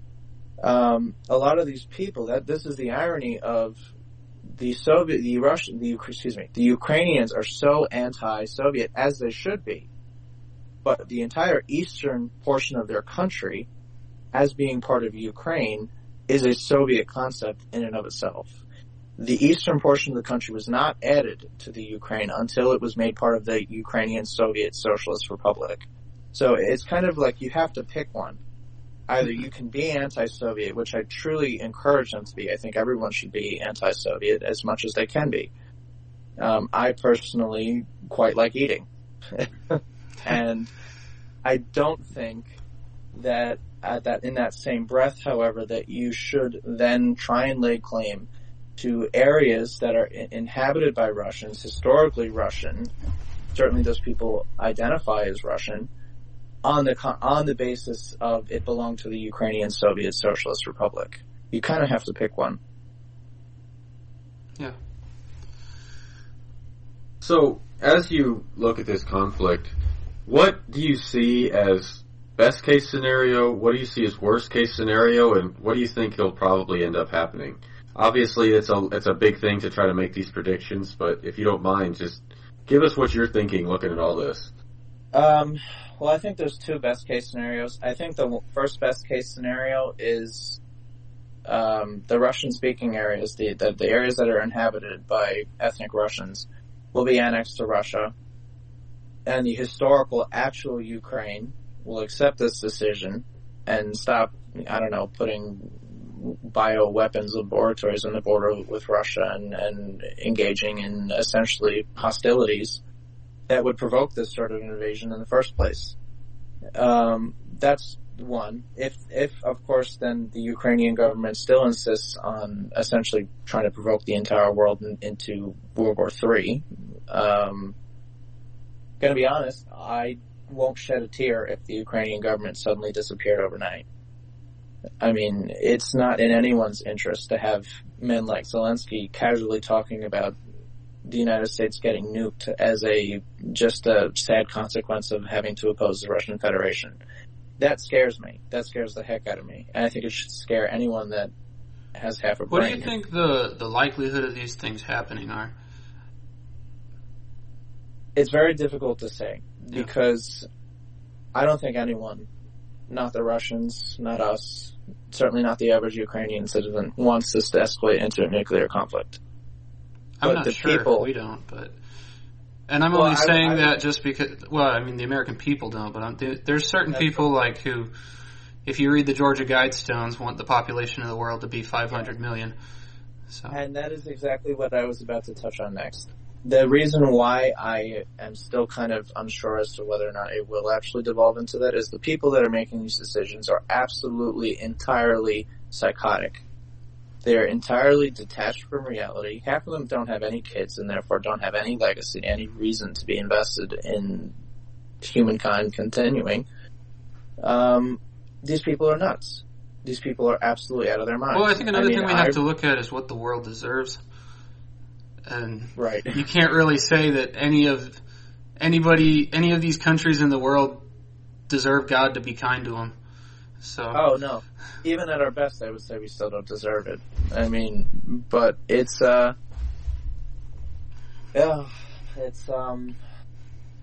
Um, a lot of these people, that this is the irony of the Soviet, the Russian, the excuse me, the Ukrainians are so anti-Soviet, as they should be, but the entire eastern portion of their country, as being part of Ukraine, is a Soviet concept in and of itself. The eastern portion of the country was not added to the Ukraine until it was made part of the Ukrainian Soviet Socialist Republic. So it's kind of like you have to pick one. Either you can be anti-Soviet, which I truly encourage them to be. I think everyone should be anti-Soviet as much as they can be. Um, I personally quite like eating. And I don't think that, uh, that in that same breath, however, that you should then try and lay claim to areas that are inhabited by Russians, historically Russian, certainly those people identify as Russian, on the on the basis of it belonged to the Ukrainian Soviet Socialist Republic. You kind of have to pick one. Yeah. So, as you look at this conflict, what do you see as best case scenario? What do you see as worst case scenario? And what do you think will probably end up happening? Obviously, it's a it's a big thing to try to make these predictions, but if you don't mind, just give us what you're thinking looking at all this. Um, well, I think there's two best case scenarios. I think the first best case scenario is um, the Russian-speaking areas, the, the the areas that are inhabited by ethnic Russians, will be annexed to Russia, and the historical, actual Ukraine will accept this decision and stop, I don't know, putting bioweapons laboratories on the border with Russia and, and engaging in essentially hostilities that would provoke this sort of invasion in the first place. Um, that's one. If, if of course, then the Ukrainian government still insists on essentially trying to provoke the entire world in, into World War Three, um, gonna be honest, I won't shed a tear if the Ukrainian government suddenly disappeared overnight. I mean, it's not in anyone's interest to have men like Zelensky casually talking about the United States getting nuked as a just a sad consequence of having to oppose the Russian Federation. That scares me. That scares the heck out of me. And I think it should scare anyone that has half a brain. What do you think the, the likelihood of these things happening are? It's very difficult to say Yeah. because I don't think anyone, not the Russians, not us, certainly not the average Ukrainian citizen, wants this to escalate into a nuclear conflict. I'm But not the sure. people- We don't, but... And I'm Well, only I- saying I- that just because... Well, I mean, the American people don't, but I'm, there, there's certain That's people, like, who... If you read the Georgia Guidestones, want the population of the world to be five hundred million. So... And that is exactly what I was about to touch on next. The reason why I am still kind of unsure as to whether or not it will actually devolve into that is the people that are making these decisions are absolutely, entirely psychotic. They are entirely detached from reality. Half of them don't have any kids and therefore don't have any legacy, any reason to be invested in humankind continuing. Um, these people are nuts. These people are absolutely out of their minds. Well, I think another I mean, thing we I, have to look at is what the world deserves. And right. you can't really say that any of anybody, any of these countries in the world deserve God to be kind to them. So. Oh no! Even at our best, I would say we still don't deserve it. I mean, but it's uh, yeah, it's um,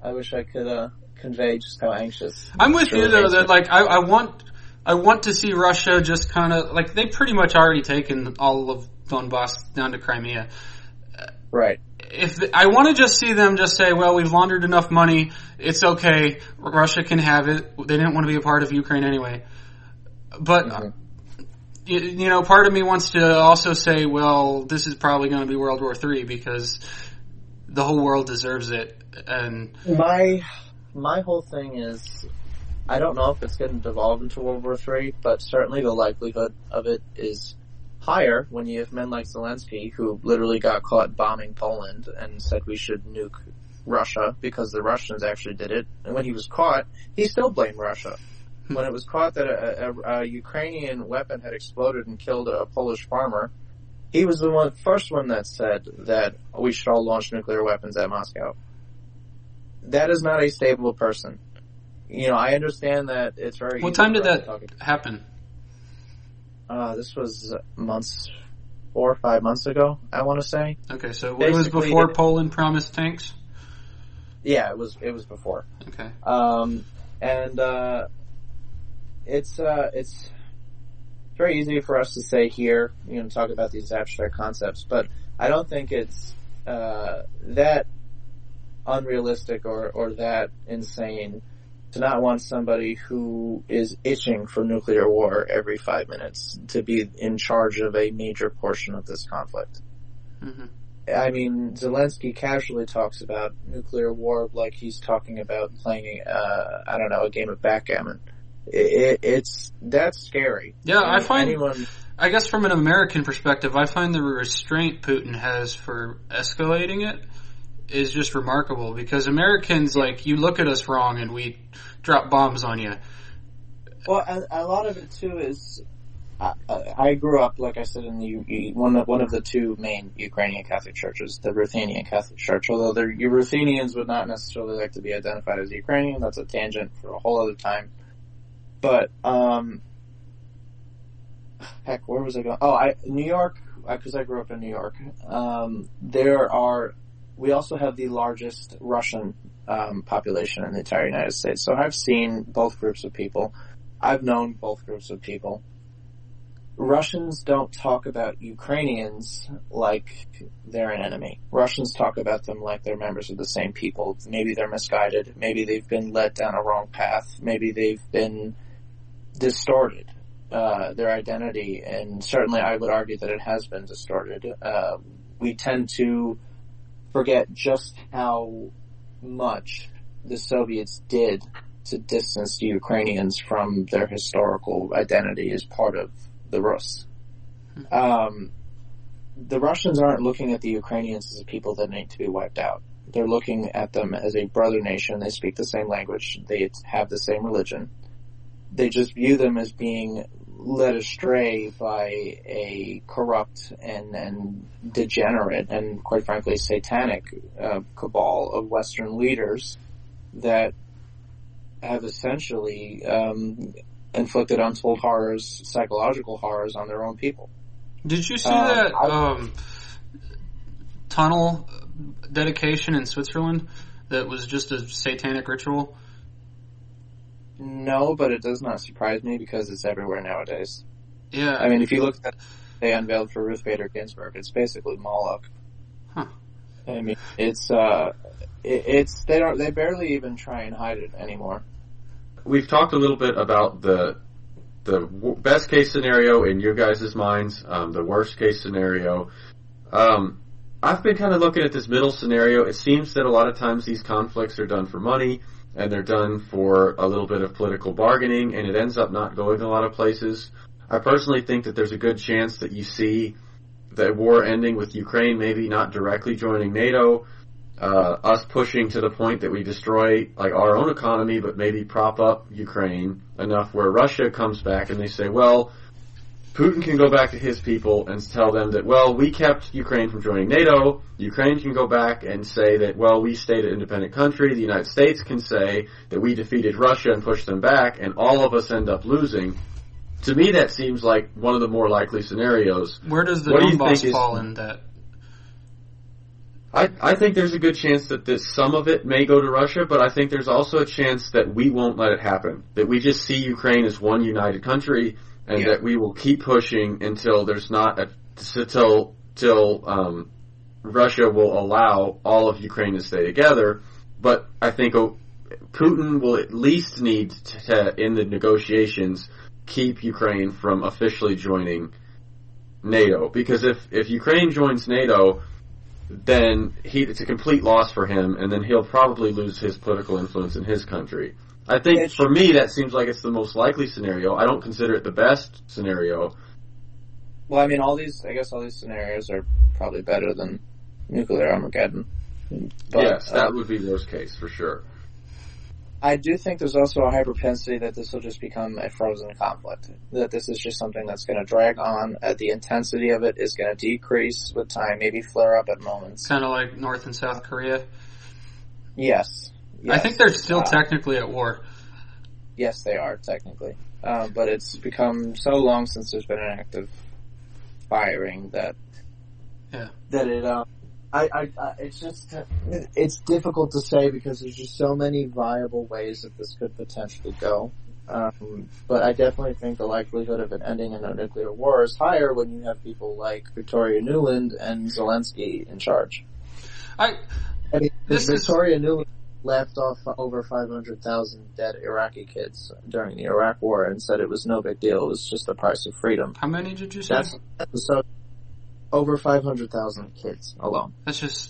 I wish I could uh, convey just how anxious. I'm with sure you though. makes That me. like I, I want I want to see Russia just kind of like they pretty much already taken all of Donbass down to Crimea. Right. If the, I want to just see them just say, well, we've laundered enough money, it's okay, Russia can have it. They didn't want to be a part of Ukraine anyway. But, Mm-hmm. you, you know, part of me wants to also say, well, this is probably going to be World War Three because the whole world deserves it. And My my whole thing is, I don't know if it's going to devolve into World War Three, but certainly the likelihood of it is higher when you have men like Zelensky, who literally got caught bombing Poland and said we should nuke Russia because the Russians actually did it. And when he was caught, he still blamed Russia. When it was caught that a, a, a Ukrainian weapon had exploded and killed a Polish farmer, he was the one, first one that said that we should all launch nuclear weapons at Moscow. That is not a stable person. You know, I understand that it's very. what easy time did for us that to talk- happen? Uh, this was months, four or five months ago, I want to say. Okay, so it was Basically, before it- Poland promised tanks? Yeah, it was, it was before. Okay. Um, and, uh, it's, uh, it's very easy for us to say here, you know, talk about these abstract concepts, but I don't think it's, uh, that unrealistic or, or that insane to not want somebody who is itching for nuclear war every five minutes to be in charge of a major portion of this conflict. Mm-hmm. I mean, Zelensky casually talks about nuclear war like he's talking about playing, uh, I don't know, a game of backgammon. It, it, it's, that's scary. Yeah, I mean, find, anyone, I guess from an American perspective, I find the restraint Putin has for escalating it is just remarkable because Americans, like, you look at us wrong and we drop bombs on you. well, a, a lot of it too is, I, I grew up, like I said, in the one of, one of the two main Ukrainian Catholic churches, the Ruthenian Catholic Church. Although the Ruthenians would not necessarily like to be identified as Ukrainian, that's a tangent for a whole other time. But um, heck, where was I going? Oh, I New York, because I grew up in New York. Um, there are, we also have the largest Russian um, population in the entire United States. So I've seen both groups of people. I've known both groups of people. Russians don't talk about Ukrainians like they're an enemy. Russians talk about them like they're members of the same people. Maybe they're misguided. Maybe they've been led down a wrong path. Maybe they've been distorted, uh, their identity. And certainly I would argue that it has been distorted. Uh, we tend to forget just how much the Soviets did to distance the Ukrainians from their historical identity as part of the Rus. Um, the Russians aren't looking at the Ukrainians as a people that need to be wiped out. They're looking at them as a brother nation. They speak the same language. They have the same religion. They just view them as being led astray by a corrupt and, and degenerate and, quite frankly, satanic uh, cabal of Western leaders that have essentially um, inflicted untold horrors, psychological horrors on their own people. Did you see Um, that I- um, tunnel dedication in Switzerland that was just a satanic ritual? No, but it does not surprise me because it's everywhere nowadays. Yeah. I mean, if you look at they unveiled for Ruth Bader Ginsburg, it's basically Moloch. Huh. I mean, it's uh, it, it's they don't they barely even try and hide it anymore. We've talked a little bit about the the w- best case scenario in your guys' minds, um, the worst case scenario. Um, I've been kind of looking at this middle scenario. It seems that a lot of times these conflicts are done for money, and they're done for a little bit of political bargaining, and it ends up not going a lot of places. I personally think that there's a good chance that you see the war ending with Ukraine maybe not directly joining NATO, uh, us pushing to the point that we destroy like our own economy, but maybe prop up Ukraine enough where Russia comes back and they say, well, Putin can go back to his people and tell them that, well, we kept Ukraine from joining NATO. Ukraine can go back and say that, well, we stayed an independent country. The United States can say that we defeated Russia and pushed them back, and all of us end up losing. To me, that seems like one of the more likely scenarios. Where does the What do you Donbass think is- fall in that? I, I think there's a good chance that this, some of it may go to Russia, but I think there's also a chance that we won't let it happen. That we just see Ukraine as one united country, and yeah. that we will keep pushing until there's not a, till, till, um, Russia will allow all of Ukraine to stay together. But I think Putin will at least need to, in the negotiations, keep Ukraine from officially joining NATO. Because if, if Ukraine joins NATO, then he, it's a complete loss for him, and then he'll probably lose his political influence in his country. I think, for me, that seems like it's the most likely scenario. I don't consider it the best scenario. Well, I mean, all these, I guess all these scenarios are probably better than nuclear Armageddon. But, yes, that um, would be worst case, for sure. I do think there's also a high propensity that this will just become a frozen conflict. That this is just something that's going to drag on. Uh, the intensity of it is going to decrease with time, maybe flare up at moments. Kind of like North and South Korea. Yes. yes. I think they're still uh, technically at war. Yes, they are, technically. Uh, but it's become so long since there's been an active firing that yeah. that it... Um, I, I, I, it's just, it's difficult to say because there's just so many viable ways that this could potentially go. Um, but I definitely think the likelihood of it ending in a nuclear war is higher when you have people like Victoria Nuland and Zelensky in charge. I, I mean, this Victoria is... Nuland left off over five hundred thousand dead Iraqi kids during the Iraq War and said it was no big deal. It was just the price of freedom. How many did you say? That's, that's so. Over five hundred thousand kids alone. That's just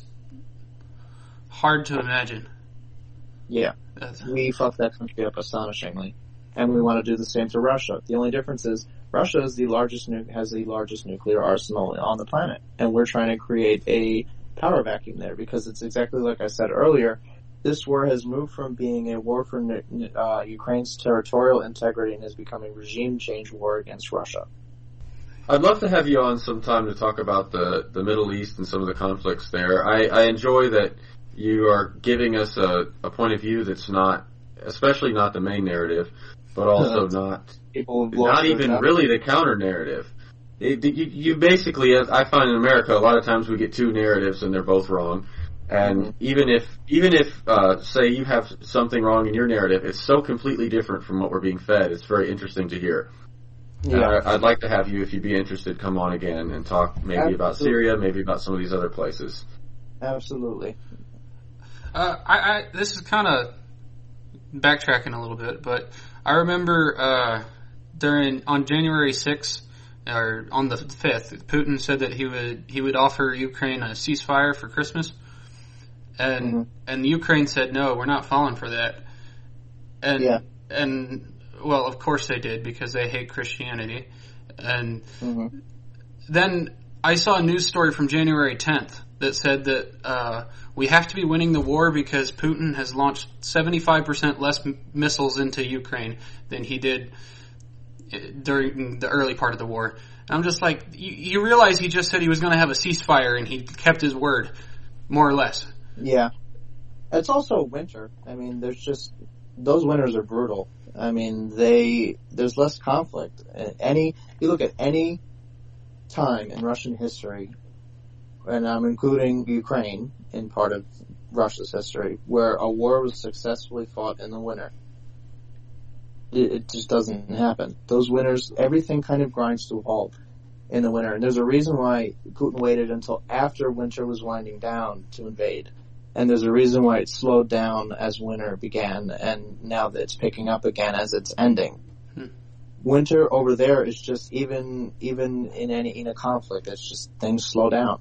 hard to imagine. Yeah. That's... We fucked that country up astonishingly. And we want to do the same to Russia. The only difference is Russia is the largest nu- has the largest nuclear arsenal on the planet. And we're trying to create a power vacuum there because it's exactly like I said earlier. This war has moved from being a war for uh, Ukraine's territorial integrity and is becoming a regime change war against Russia. I'd love to have you on sometime to talk about the, the Middle East and some of the conflicts there. I, I enjoy that you are giving us a, a point of view that's not, especially not the main narrative, but also not not even really the counter narrative. It, you, you basically, I find in America, a lot of times we get two narratives and they're both wrong. And mm-hmm. even if, even if, uh, say you have something wrong in your narrative, it's so completely different from what we're being fed. It's very interesting to hear. Yeah. Uh, I'd like to have you, if you'd be interested, come on again and talk maybe Absolutely. about Syria, maybe about some of these other places. Absolutely. Uh, I, I this is kind of backtracking a little bit, but I remember uh, during on January sixth or on the fifth, Putin said that he would he would offer Ukraine a ceasefire for Christmas, and mm-hmm. and Ukraine said no, we're not falling for that, and yeah. and. Well, of course they did because they hate Christianity. And mm-hmm. then I saw a news story from January tenth that said that uh, we have to be winning the war because Putin has launched seventy-five percent less m- missiles into Ukraine than he did during the early part of the war. And I'm just like, you, you realize he just said he was going to have a ceasefire and he kept his word, more or less. Yeah. It's also winter. I mean, there's just, those winters are brutal. I mean, they there's less conflict. Any you look at any time in Russian history, and I'm including Ukraine in part of Russia's history, where a war was successfully fought in the winter. It, it just doesn't happen. Those winters, everything kind of grinds to a halt in the winter. And there's a reason why Putin waited until after winter was winding down to invade. And there's a reason why it slowed down as winter began, and now that it's picking up again as it's ending. Hmm. Winter over there is just even even in any in a conflict, it's just things slow down.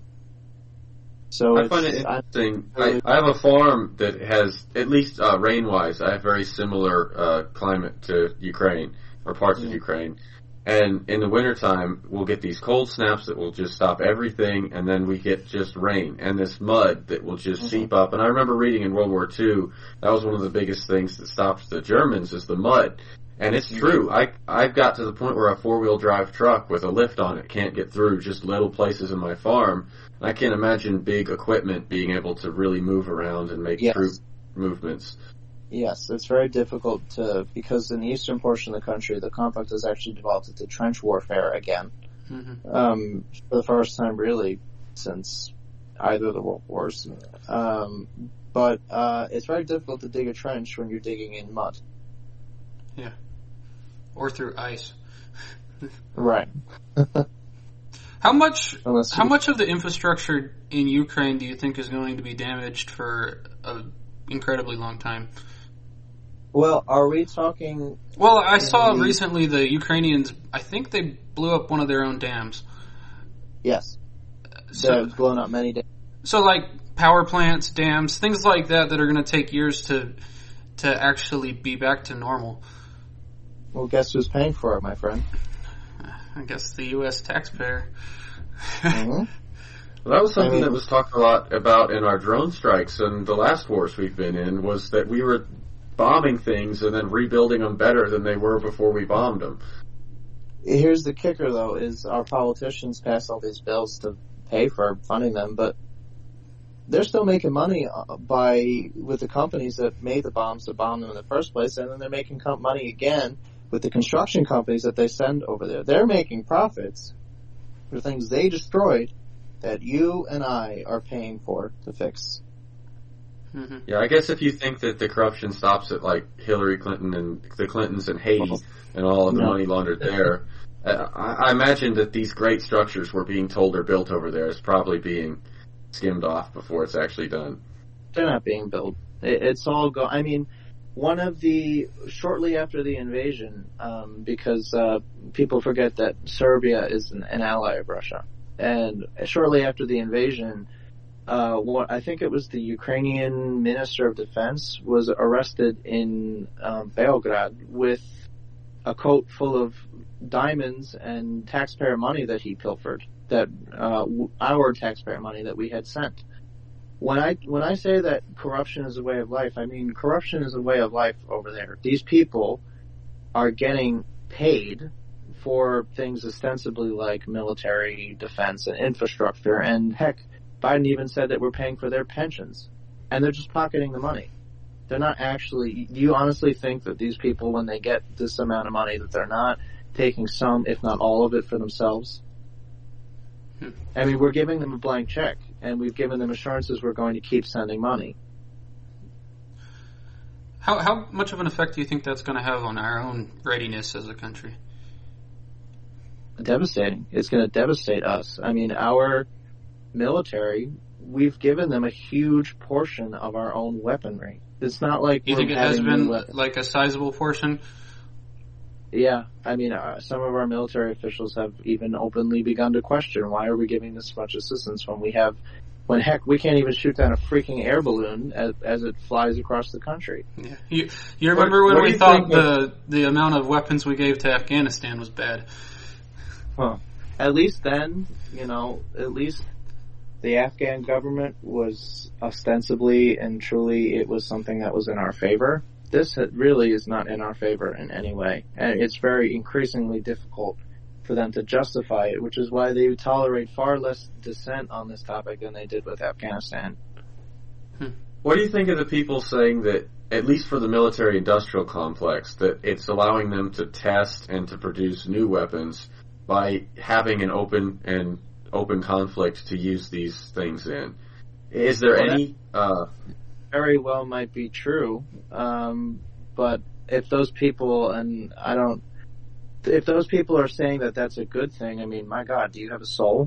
So I find it interesting. I, I have a farm that has, at least uh, rain-wise, I have very similar uh, climate to Ukraine or parts mm-hmm. of Ukraine. And in the wintertime, we'll get these cold snaps that will just stop everything, and then we get just rain and this mud that will just mm-hmm. seep up. And I remember reading in World War Two, that was one of the biggest things that stopped the Germans is the mud. And it's true. I, I've got to the point where a four-wheel drive truck with a lift on it can't get through just little places in my farm. And I can't imagine big equipment being able to really move around and make yes. troop movements. Yes, it's very difficult to, because in the eastern portion of the country, the conflict has actually developed into trench warfare again. Mm-hmm. Um, for the first time really since either of the world wars. Um, but uh, it's very difficult to dig a trench when you're digging in mud. Yeah. Or through ice. Right. How much Unless how you- much of the infrastructure in Ukraine do you think is going to be damaged for an incredibly long time? Well, are we talking... Well, I saw the- recently the Ukrainians, I think they blew up one of their own dams. Yes. So, They've blown up many days. so like power plants, dams, things like that that are going to take years to to actually be back to normal. Well, guess who's paying for it, my friend? I guess the U S taxpayer. Mm-hmm. Well, that was something I mean- that was talked a lot about in our drone strikes and the last wars we've been in, was that we were bombing things and then rebuilding them better than they were before we bombed them. Here's the kicker, though, is our politicians pass all these bills to pay for funding them, but they're still making money by with the companies that made the bombs to bomb them in the first place, and then they're making com- money again with the construction companies that they send over there. They're making profits for things they destroyed that you and I are paying for to fix. Mm-hmm. Yeah, I guess if you think that the corruption stops at like Hillary Clinton and the Clintons and Haiti and all of the No. money laundered there, uh, I, I imagine that these great structures we're being told are built over there is probably being skimmed off before it's actually done. They're not being built. It, it's all go. I mean, one of the shortly after the invasion, um, because uh, people forget that Serbia is an, an ally of Russia, and shortly after the invasion, uh, what I think it was the Ukrainian Minister of Defense was arrested in um, Belgrade with a coat full of diamonds and taxpayer money that he pilfered. That uh, our taxpayer money that we had sent. When I when I say that corruption is a way of life, I mean corruption is a way of life over there. These people are getting paid for things ostensibly like military, defense, and infrastructure, and heck, Biden even said that we're paying for their pensions, and they're just pocketing the money. They're not actually. Do you honestly think that these people, when they get this amount of money, that they're not taking some, if not all of it, for themselves? I mean, we're giving them a blank check, and we've given them assurances we're going to keep sending money. How how much of an effect do you think that's going to have on our own readiness as a country? Devastating. It's going to devastate us. I mean, our military, we've given them a huge portion of our own weaponry. It's not like You we're think it has having been new weapons. like a sizable portion? Yeah, I mean, uh, some of our military officials have even openly begun to question, why are we giving this much assistance when we have, when heck, we can't even shoot down a freaking air balloon as, as it flies across the country. Yeah. You you remember What- when what do we you thought think the the amount of weapons we gave to Afghanistan was bad? Huh. At least then, you know, at least the Afghan government was ostensibly and truly, it was something that was in our favor. This really is not in our favor in any way. And it's very increasingly difficult for them to justify it, which is why they tolerate far less dissent on this topic than they did with Afghanistan. What do you think of the people saying that, at least for the military-industrial complex, that it's allowing them to test and to produce new weapons by having an open and open conflict to use these things in? Is there Well, any... Uh, Very well might be true, um, but if those people, and I don't, if those people are saying that that's a good thing, I mean, my God, do you have a soul?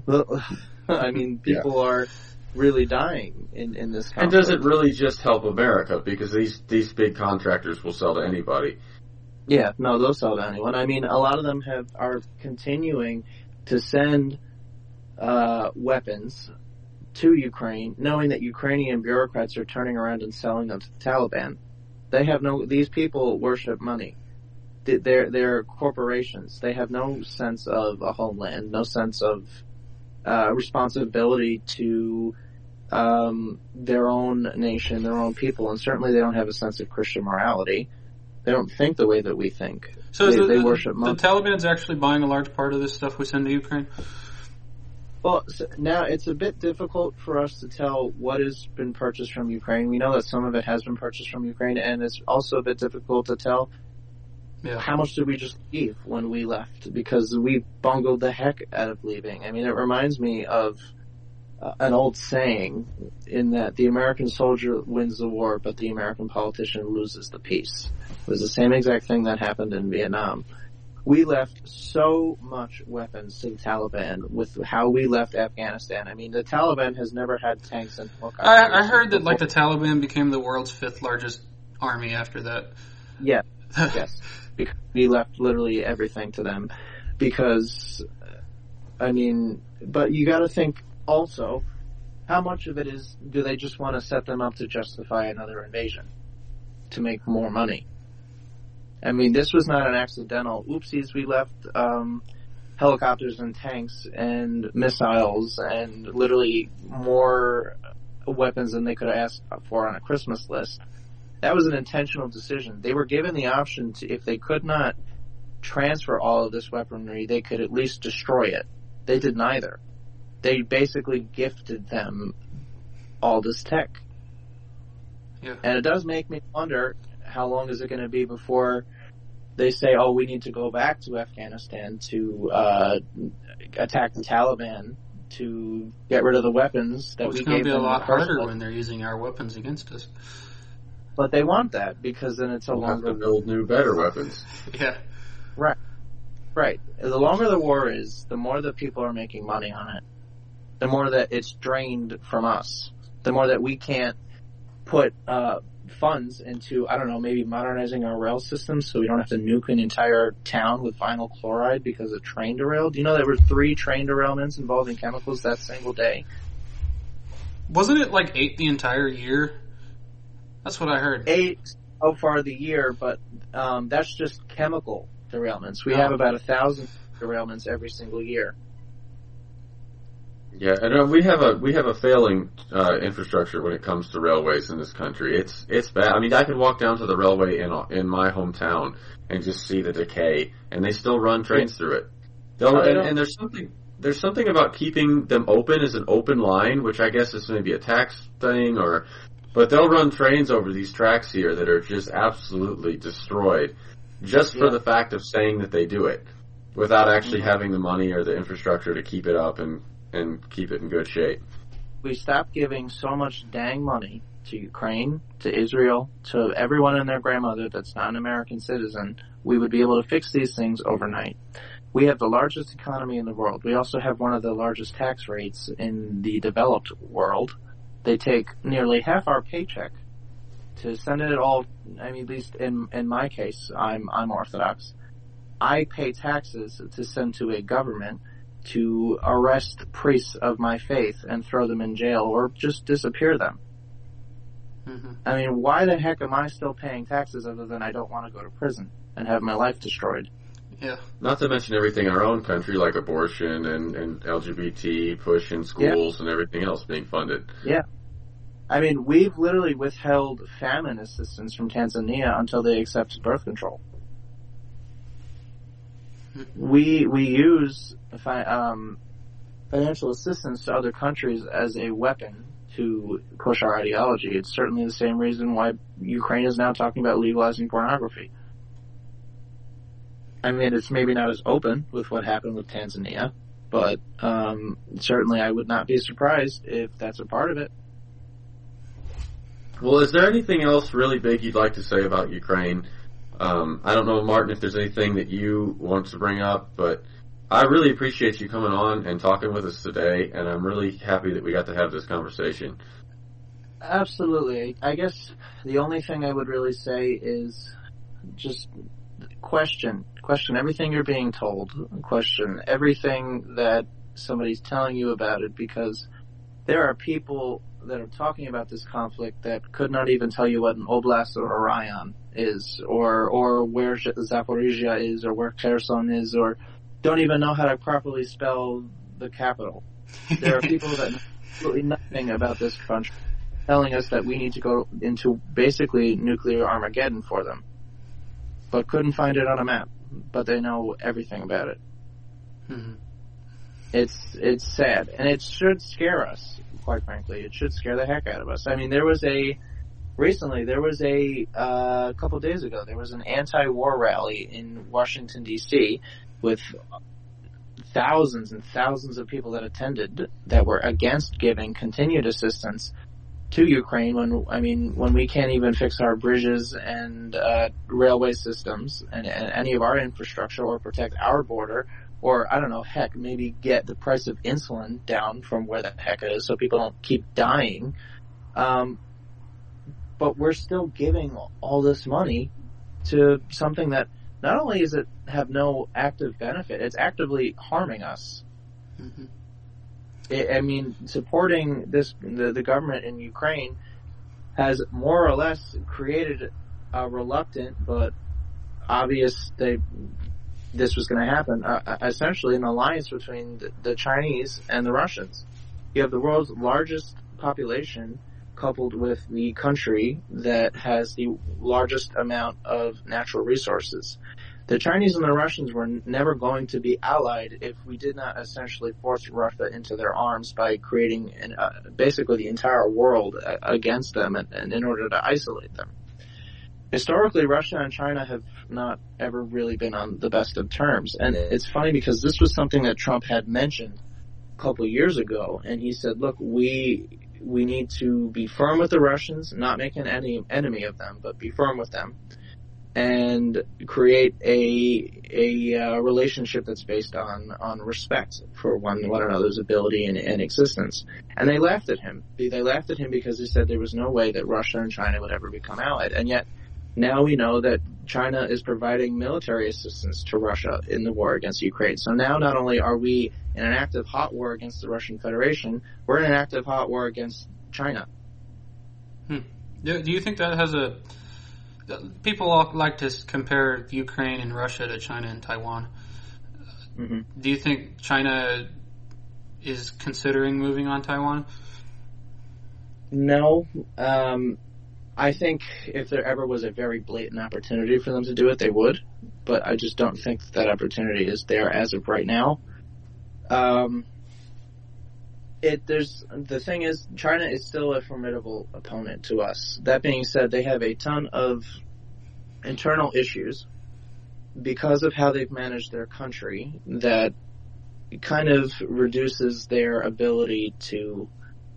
I mean, people are really dying in, in this conflict. and does it really just help America? Because these, these big contractors will sell to anybody. Yeah, no, they'll sell to anyone. I mean, a lot of them have are continuing to send uh, weapons to Ukraine, knowing that Ukrainian bureaucrats are turning around and selling them to the Taliban. They have no; these people worship money. They're they're corporations. They have no sense of a homeland, no sense of uh, responsibility to um, their own nation, their own people, and certainly they don't have a sense of Christian morality. They don't think the way that we think. So is they, the, they the, worship the money. Taliban's actually buying a large part of this stuff we send to Ukraine? Well, so now it's a bit difficult for us to tell what has been purchased from Ukraine. We know that some of it has been purchased from Ukraine, and it's also a bit difficult to tell Yeah. how much did we just leave when we left, because we bungled the heck out of leaving. I mean, it reminds me of uh, an old saying in that the American soldier wins the war, but the American politician loses the peace. It was the same exact thing that happened in Vietnam. We left so much weapons to the Taliban with how we left Afghanistan. I mean, the Taliban has never had tanks and helicopters. I, I heard that like the Taliban became the world's fifth largest army after that. Yeah, yes. Because we left literally everything to them. Because, I mean, but you got to think also, how much of it is, do they just want to set them up to justify another invasion to make more money? I mean, this was not an accidental, oopsies, we left um, helicopters and tanks and missiles and literally more weapons than they could have asked for on a Christmas list. That was an intentional decision. They were given the option to, if they could not transfer all of this weaponry, they could at least destroy it. They did neither. They basically gifted them all this tech. Yeah. And it does make me wonder, how long is it going to be before they say, oh, we need to go back to Afghanistan to uh, attack the Taliban to get rid of the weapons that well, we gave them. It's going to be a lot harder place. when they're using our weapons against us. But they want that because then it's a we'll longer... have to build new, better weapons. Yeah. Right. Right. The longer the war is, the more that people are making money on it. The more that it's drained from us. The more that we can't put uh, funds into, I don't know, maybe modernizing our rail system so we don't have to nuke an entire town with vinyl chloride because a train derailed. Do you know there were three train derailments involving chemicals that single day? Wasn't it like eight the entire year? That's what I heard. Eight so far the year, but um, that's just chemical derailments. We Oh. have about a thousand derailments every single year. Yeah, and uh, we have a we have a failing uh, infrastructure when it comes to railways in this country. It's it's bad. I mean, I can walk down to the railway in in my hometown and just see the decay, and they still run trains yeah. through it. They'll, oh, and, and there's something there's something about keeping them open as an open line, which I guess is maybe a tax thing, or but they'll run trains over these tracks here that are just absolutely destroyed, just for yeah. the fact of saying that they do it, without actually mm-hmm. having the money or the infrastructure to keep it up and. and keep it in good shape. We stopped giving so much dang money to Ukraine, to Israel, to everyone and their grandmother that's not an American citizen, we would be able to fix these things overnight. We have the largest economy in the world. We also have one of the largest tax rates in the developed world. They take nearly half our paycheck to send it all, I mean, at least in in my case, I'm I'm Orthodox. I pay taxes to send to a government to arrest priests of my faith and throw them in jail or just disappear them. Mm-hmm. I mean, why the heck am I still paying taxes other than I don't want to go to prison and have my life destroyed? Yeah. Not to mention everything in our own country, like abortion and, and L G B T push in schools yeah. and everything else being funded. Yeah. I mean, we've literally withheld famine assistance from Tanzania until they accepted birth control. We we use fi- um, financial assistance to other countries as a weapon to push our ideology. It's certainly the same reason why Ukraine is now talking about legalizing pornography. I mean, it's maybe not as open with what happened with Tanzania, but um, certainly I would not be surprised if that's a part of it. Well, is there anything else really big you'd like to say about Ukraine? Um, I don't know, Martin, if there's anything that you want to bring up, but I really appreciate you coming on and talking with us today, and I'm really happy that we got to have this conversation. Absolutely. I guess the only thing I would really say is just question. Question everything you're being told. Question everything that somebody's telling you about it, because there are people that are talking about this conflict that could not even tell you what an oblast or a rayon is, or or where Zaporizhia is, or where Kherson is, or don't even know how to properly spell the capital. There are people that know absolutely nothing about this country, telling us that we need to go into basically nuclear Armageddon for them, but couldn't find it on a map, but they know everything about it. Mm-hmm. It's it's sad, and it should scare us, quite frankly. It should scare the heck out of us. I mean, there was a, recently, there was a, uh, a couple of days ago, there was an anti-war rally in Washington, D C with thousands and thousands of people that attended that were against giving continued assistance to Ukraine when, I mean, when we can't even fix our bridges and uh, railway systems and, and any of our infrastructure or protect our border or, I don't know, heck, maybe get the price of insulin down from where the heck it is so people don't keep dying. Um, but we're still giving all this money to something that not only does it have no active benefit, it's actively harming us. Mm-hmm. It, I mean, supporting this the, the government in Ukraine has more or less created a reluctant but obvious they this was going to happen. Uh, essentially, an alliance between the, the Chinese and the Russians. You have the world's largest population coupled with the country that has the largest amount of natural resources. The Chinese and the Russians were never going to be allied if we did not essentially force Russia into their arms by creating an, uh, basically the entire world against them and, and in order to isolate them. Historically, Russia and China have not ever really been on the best of terms. And it's funny because this was something that Trump had mentioned a couple of years ago. And he said, look, we we need to be firm with the Russians, not make an enemy, enemy of them, but be firm with them. And create a a uh, relationship that's based on, on respect for one one another's ability and, and existence. And they laughed at him. They laughed at him because they said there was no way that Russia and China would ever become allied. And yet, now we know that China is providing military assistance to Russia in the war against Ukraine. So now not only are we in an active hot war against the Russian Federation, we're in an active hot war against China. Hmm. Do, do you think that has a... People all like to compare Ukraine and Russia to China and Taiwan. Mm-hmm. Do you think China is considering moving on Taiwan? No. Um, I think if there ever was a very blatant opportunity for them to do it, they would. But I just don't think that, that opportunity is there as of right now. Um, it there's the thing is, China is still a formidable opponent to us. That being said, they have a ton of internal issues because of how they've managed their country that kind of reduces their ability to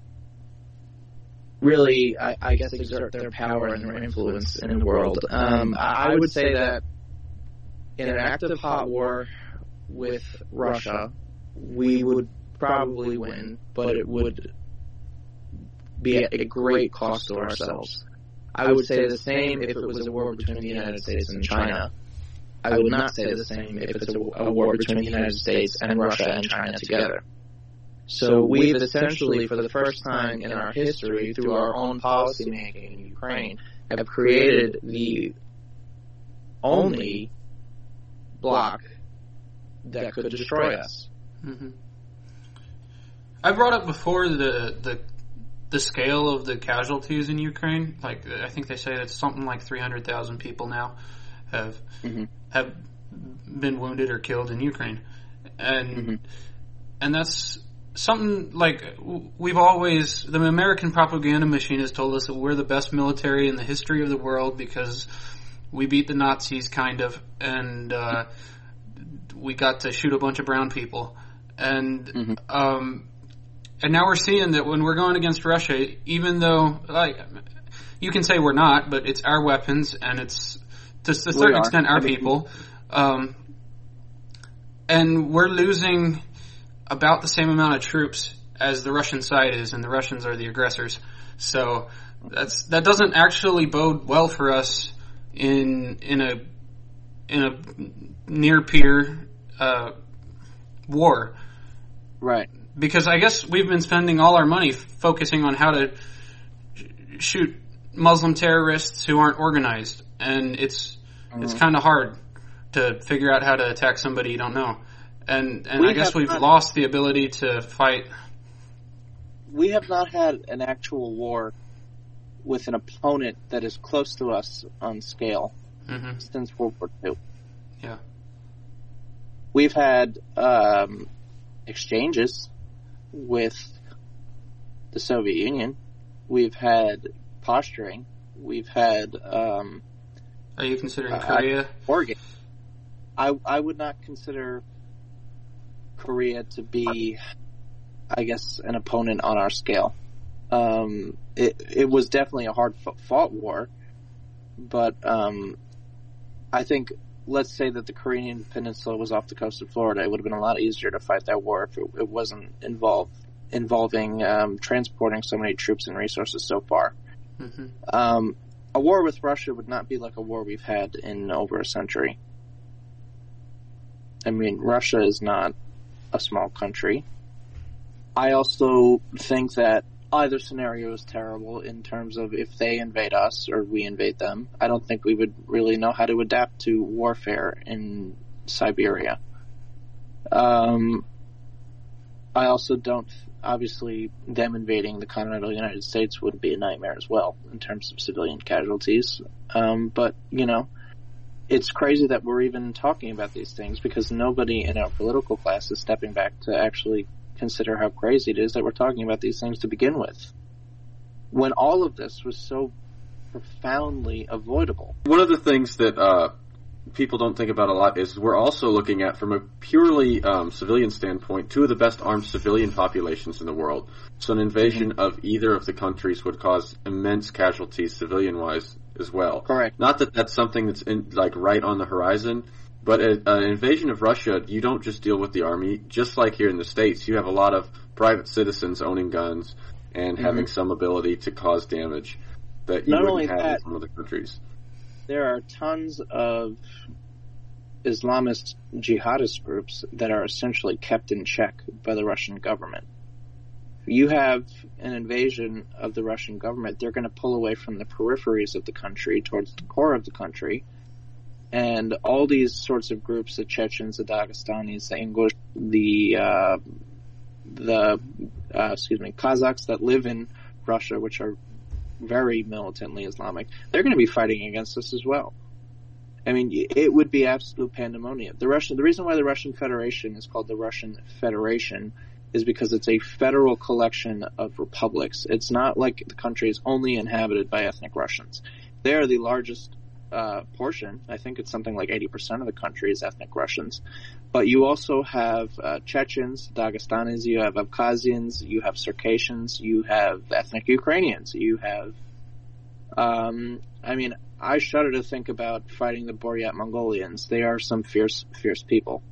really, I, I guess, exert their power and their influence in the world. Um, I would say that in an active hot war with Russia, we would probably win, but it would be at a great cost to ourselves. I would say the same if it was a war between the United States and China. I would not say the same if it's a, a war between the United States and Russia and China together. So we've essentially, for the first time in our history, through our own policy making in Ukraine, have created the only bloc that could destroy us. Mm-hmm. I brought up before the, the the scale of the casualties in Ukraine. Like, I think they say it's something like three hundred thousand people now have mm-hmm. have been wounded or killed in Ukraine, and mm-hmm. and that's something like we've always, the American propaganda machine has told us that we're the best military in the history of the world because we beat the Nazis, kind of, and uh, we got to shoot a bunch of brown people, and mm-hmm. um. And now we're seeing that when we're going against Russia, even though, like, you can say we're not, but it's our weapons and it's, to a certain extent, our people. Um, and we're losing about the same amount of troops as the Russian side is, and the Russians are the aggressors. So that's that doesn't actually bode well for us in in a in a near peer uh, war. Right. Because I guess we've been spending all our money focusing on how to shoot Muslim terrorists who aren't organized, and it's mm-hmm. it's kind of hard to figure out how to attack somebody you don't know. And and we I guess we've not, lost the ability to fight. We have not had an actual war with an opponent that is close to us on scale mm-hmm. since World War Two. Yeah. We've had um, exchanges with the Soviet Union. We've had posturing. We've had... Um, Are you considering uh, Korea? War games. I, I would not consider Korea to be, I guess, an opponent on our scale. Um, it it was definitely a hard fought war, but um, I think, let's say that the Korean Peninsula was off the coast of Florida, it would have been a lot easier to fight that war if it, it wasn't involved involving um, transporting so many troops and resources so far. Mm-hmm. Um, a war with Russia would not be like a war we've had in over a century. I mean, Russia is not a small country. I also think that either scenario is terrible in terms of if they invade us or we invade them. I don't think we would really know how to adapt to warfare in Siberia. Um, I also don't, obviously, them invading the continental United States would be a nightmare as well in terms of civilian casualties. Um, but, you know, it's crazy that we're even talking about these things because nobody in our political class is stepping back to actually consider how crazy it is that we're talking about these things to begin with, when all of this was so profoundly avoidable. One of the things that uh, people don't think about a lot is we're also looking at, from a purely um, civilian standpoint, two of the best armed civilian populations in the world. So an invasion mm-hmm. of either of the countries would cause immense casualties civilian-wise as well. Correct. Not that that's something that's in, like right on the horizon, but a, an invasion of Russia, you don't just deal with the army. Just like here in the States, you have a lot of private citizens owning guns and mm-hmm. having some ability to cause damage that you Not wouldn't only have that, in some other countries. There are tons of Islamist jihadist groups that are essentially kept in check by the Russian government. You have an invasion of the Russian government, they're going to pull away from the peripheries of the country towards the core of the country. And all these sorts of groups, the Chechens, the Dagestanis, the English, the uh, the uh, excuse me, Kazakhs that live in Russia, which are very militantly Islamic, they're going to be fighting against us as well. I mean, it would be absolute pandemonium. The Russian, the reason why the Russian Federation is called the Russian Federation is because it's a federal collection of republics. It's not like the country is only inhabited by ethnic Russians. They are the largest Uh, portion. I think it's something like eighty percent of the country is ethnic Russians. But you also have uh, Chechens, Dagestanis, you have Abkhazians, you have Circassians, you have ethnic Ukrainians, you have, um, I mean, I shudder to think about fighting the Buryat Mongolians. They are some fierce, fierce people.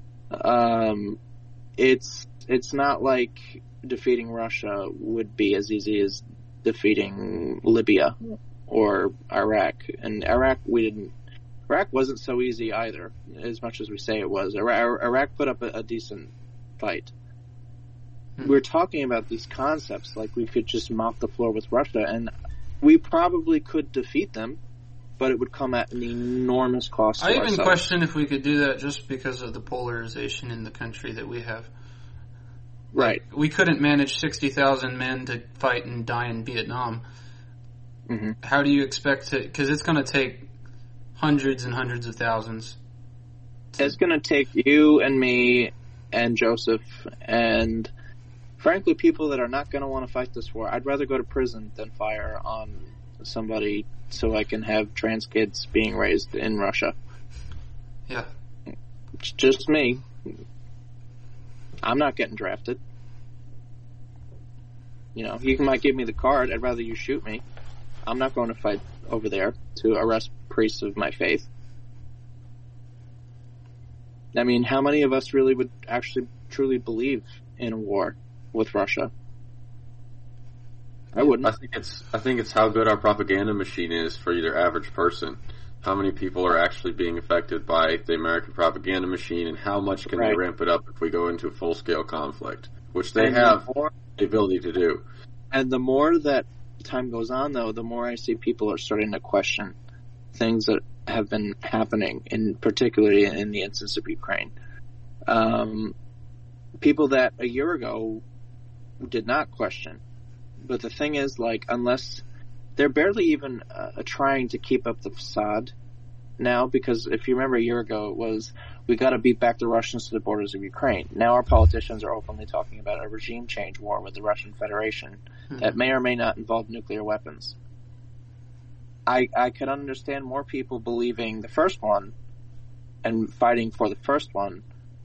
Um, it's, it's not like defeating Russia would be as easy as defeating Libya or Iraq. And Iraq, we didn't, Iraq wasn't so easy either, as much as we say it was. Iraq, Iraq put up a, a decent fight. Hmm. We're talking about these concepts like we could just mop the floor with Russia, and we probably could defeat them, but it would come at an enormous cost to I even ourselves. question if we could do that just because of the polarization in the country that we have. Right. Like, we couldn't manage sixty thousand men to fight and die in Vietnam. Mm-hmm. How do you expect to... Because it's going to take hundreds and hundreds of thousands. To... It's going to take you and me and Joseph and, frankly, people that are not going to want to fight this war. I'd rather go to prison than fire on somebody so I can have trans kids being raised in Russia. Yeah. It's just me. I'm not getting drafted. You know, you might give me the card. I'd rather you shoot me. I'm not going to fight over there to arrest priests of my faith. I mean, how many of us really would actually truly believe in a war with Russia? I wouldn't. I think it's I think it's how good our propaganda machine is for your average person. How many people are actually being affected by the American propaganda machine, and how much can right. they ramp it up if we go into a full-scale conflict, which they and have the, more, the ability to do. And the more that time goes on, though, the more I see people are starting to question things that have been happening, in particularly in the instance of Ukraine. Um, people that a year ago did not question. But the thing is, like, unless they're barely even uh, trying to keep up the facade now, because if you remember a year ago, it was, we got to beat back the Russians to the borders of Ukraine. Now our politicians are openly talking about a regime change war with the Russian Federation mm-hmm. that may or may not involve nuclear weapons. I I could understand more people believing the first one and fighting for the first one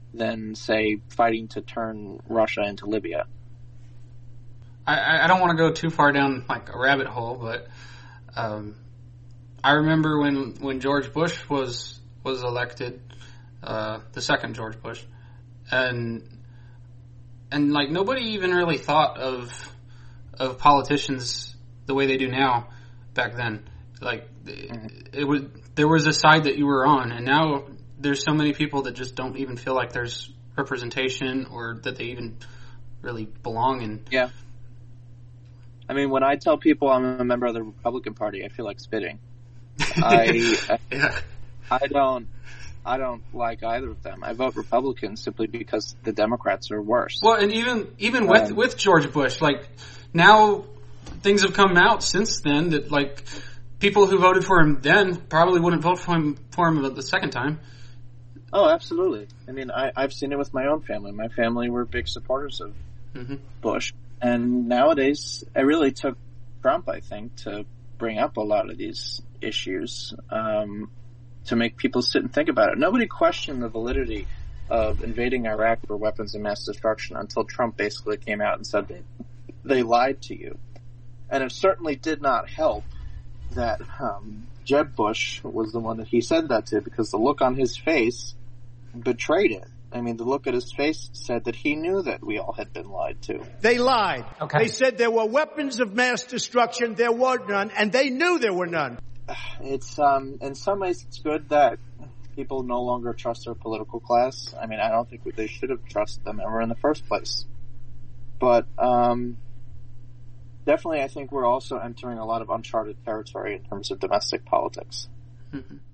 than, say, fighting to turn Russia into Libya. I, I don't want to go too far down like a rabbit hole, but um, I remember when, when George Bush was was elected, uh, the second George Bush, and and like nobody even really thought of of politicians the way they do now back then. Like mm-hmm. it was there was a side that you were on, and now there's so many people that just don't even feel like there's representation or that they even really belong in. Yeah. I mean, when I tell people I'm a member of the Republican Party, I feel like spitting. I, I, yeah. I don't, I don't like either of them. I vote Republican simply because the Democrats are worse. Well, and even even with um, with George Bush, like now things have come out since then that like people who voted for him then probably wouldn't vote for him for him the second time. Oh, absolutely. I mean, I, I've seen it with my own family. My family were big supporters of mm-hmm. Bush. And nowadays, it really took Trump, I think, to bring up a lot of these issues, um, to make people sit and think about it. Nobody questioned the validity of invading Iraq for weapons of mass destruction until Trump basically came out and said they, they lied to you. And it certainly did not help that um, Jeb Bush was the one that he said that to, because the look on his face betrayed it. I mean, the look at his face said that he knew that we all had been lied to. They lied. Okay. They said there were weapons of mass destruction. There were none, and they knew there were none. It's, um, in some ways, it's good that people no longer trust their political class. I mean, I don't think they should have trusted them ever in the first place. But, um, definitely I think we're also entering a lot of uncharted territory in terms of domestic politics. Mm-hmm.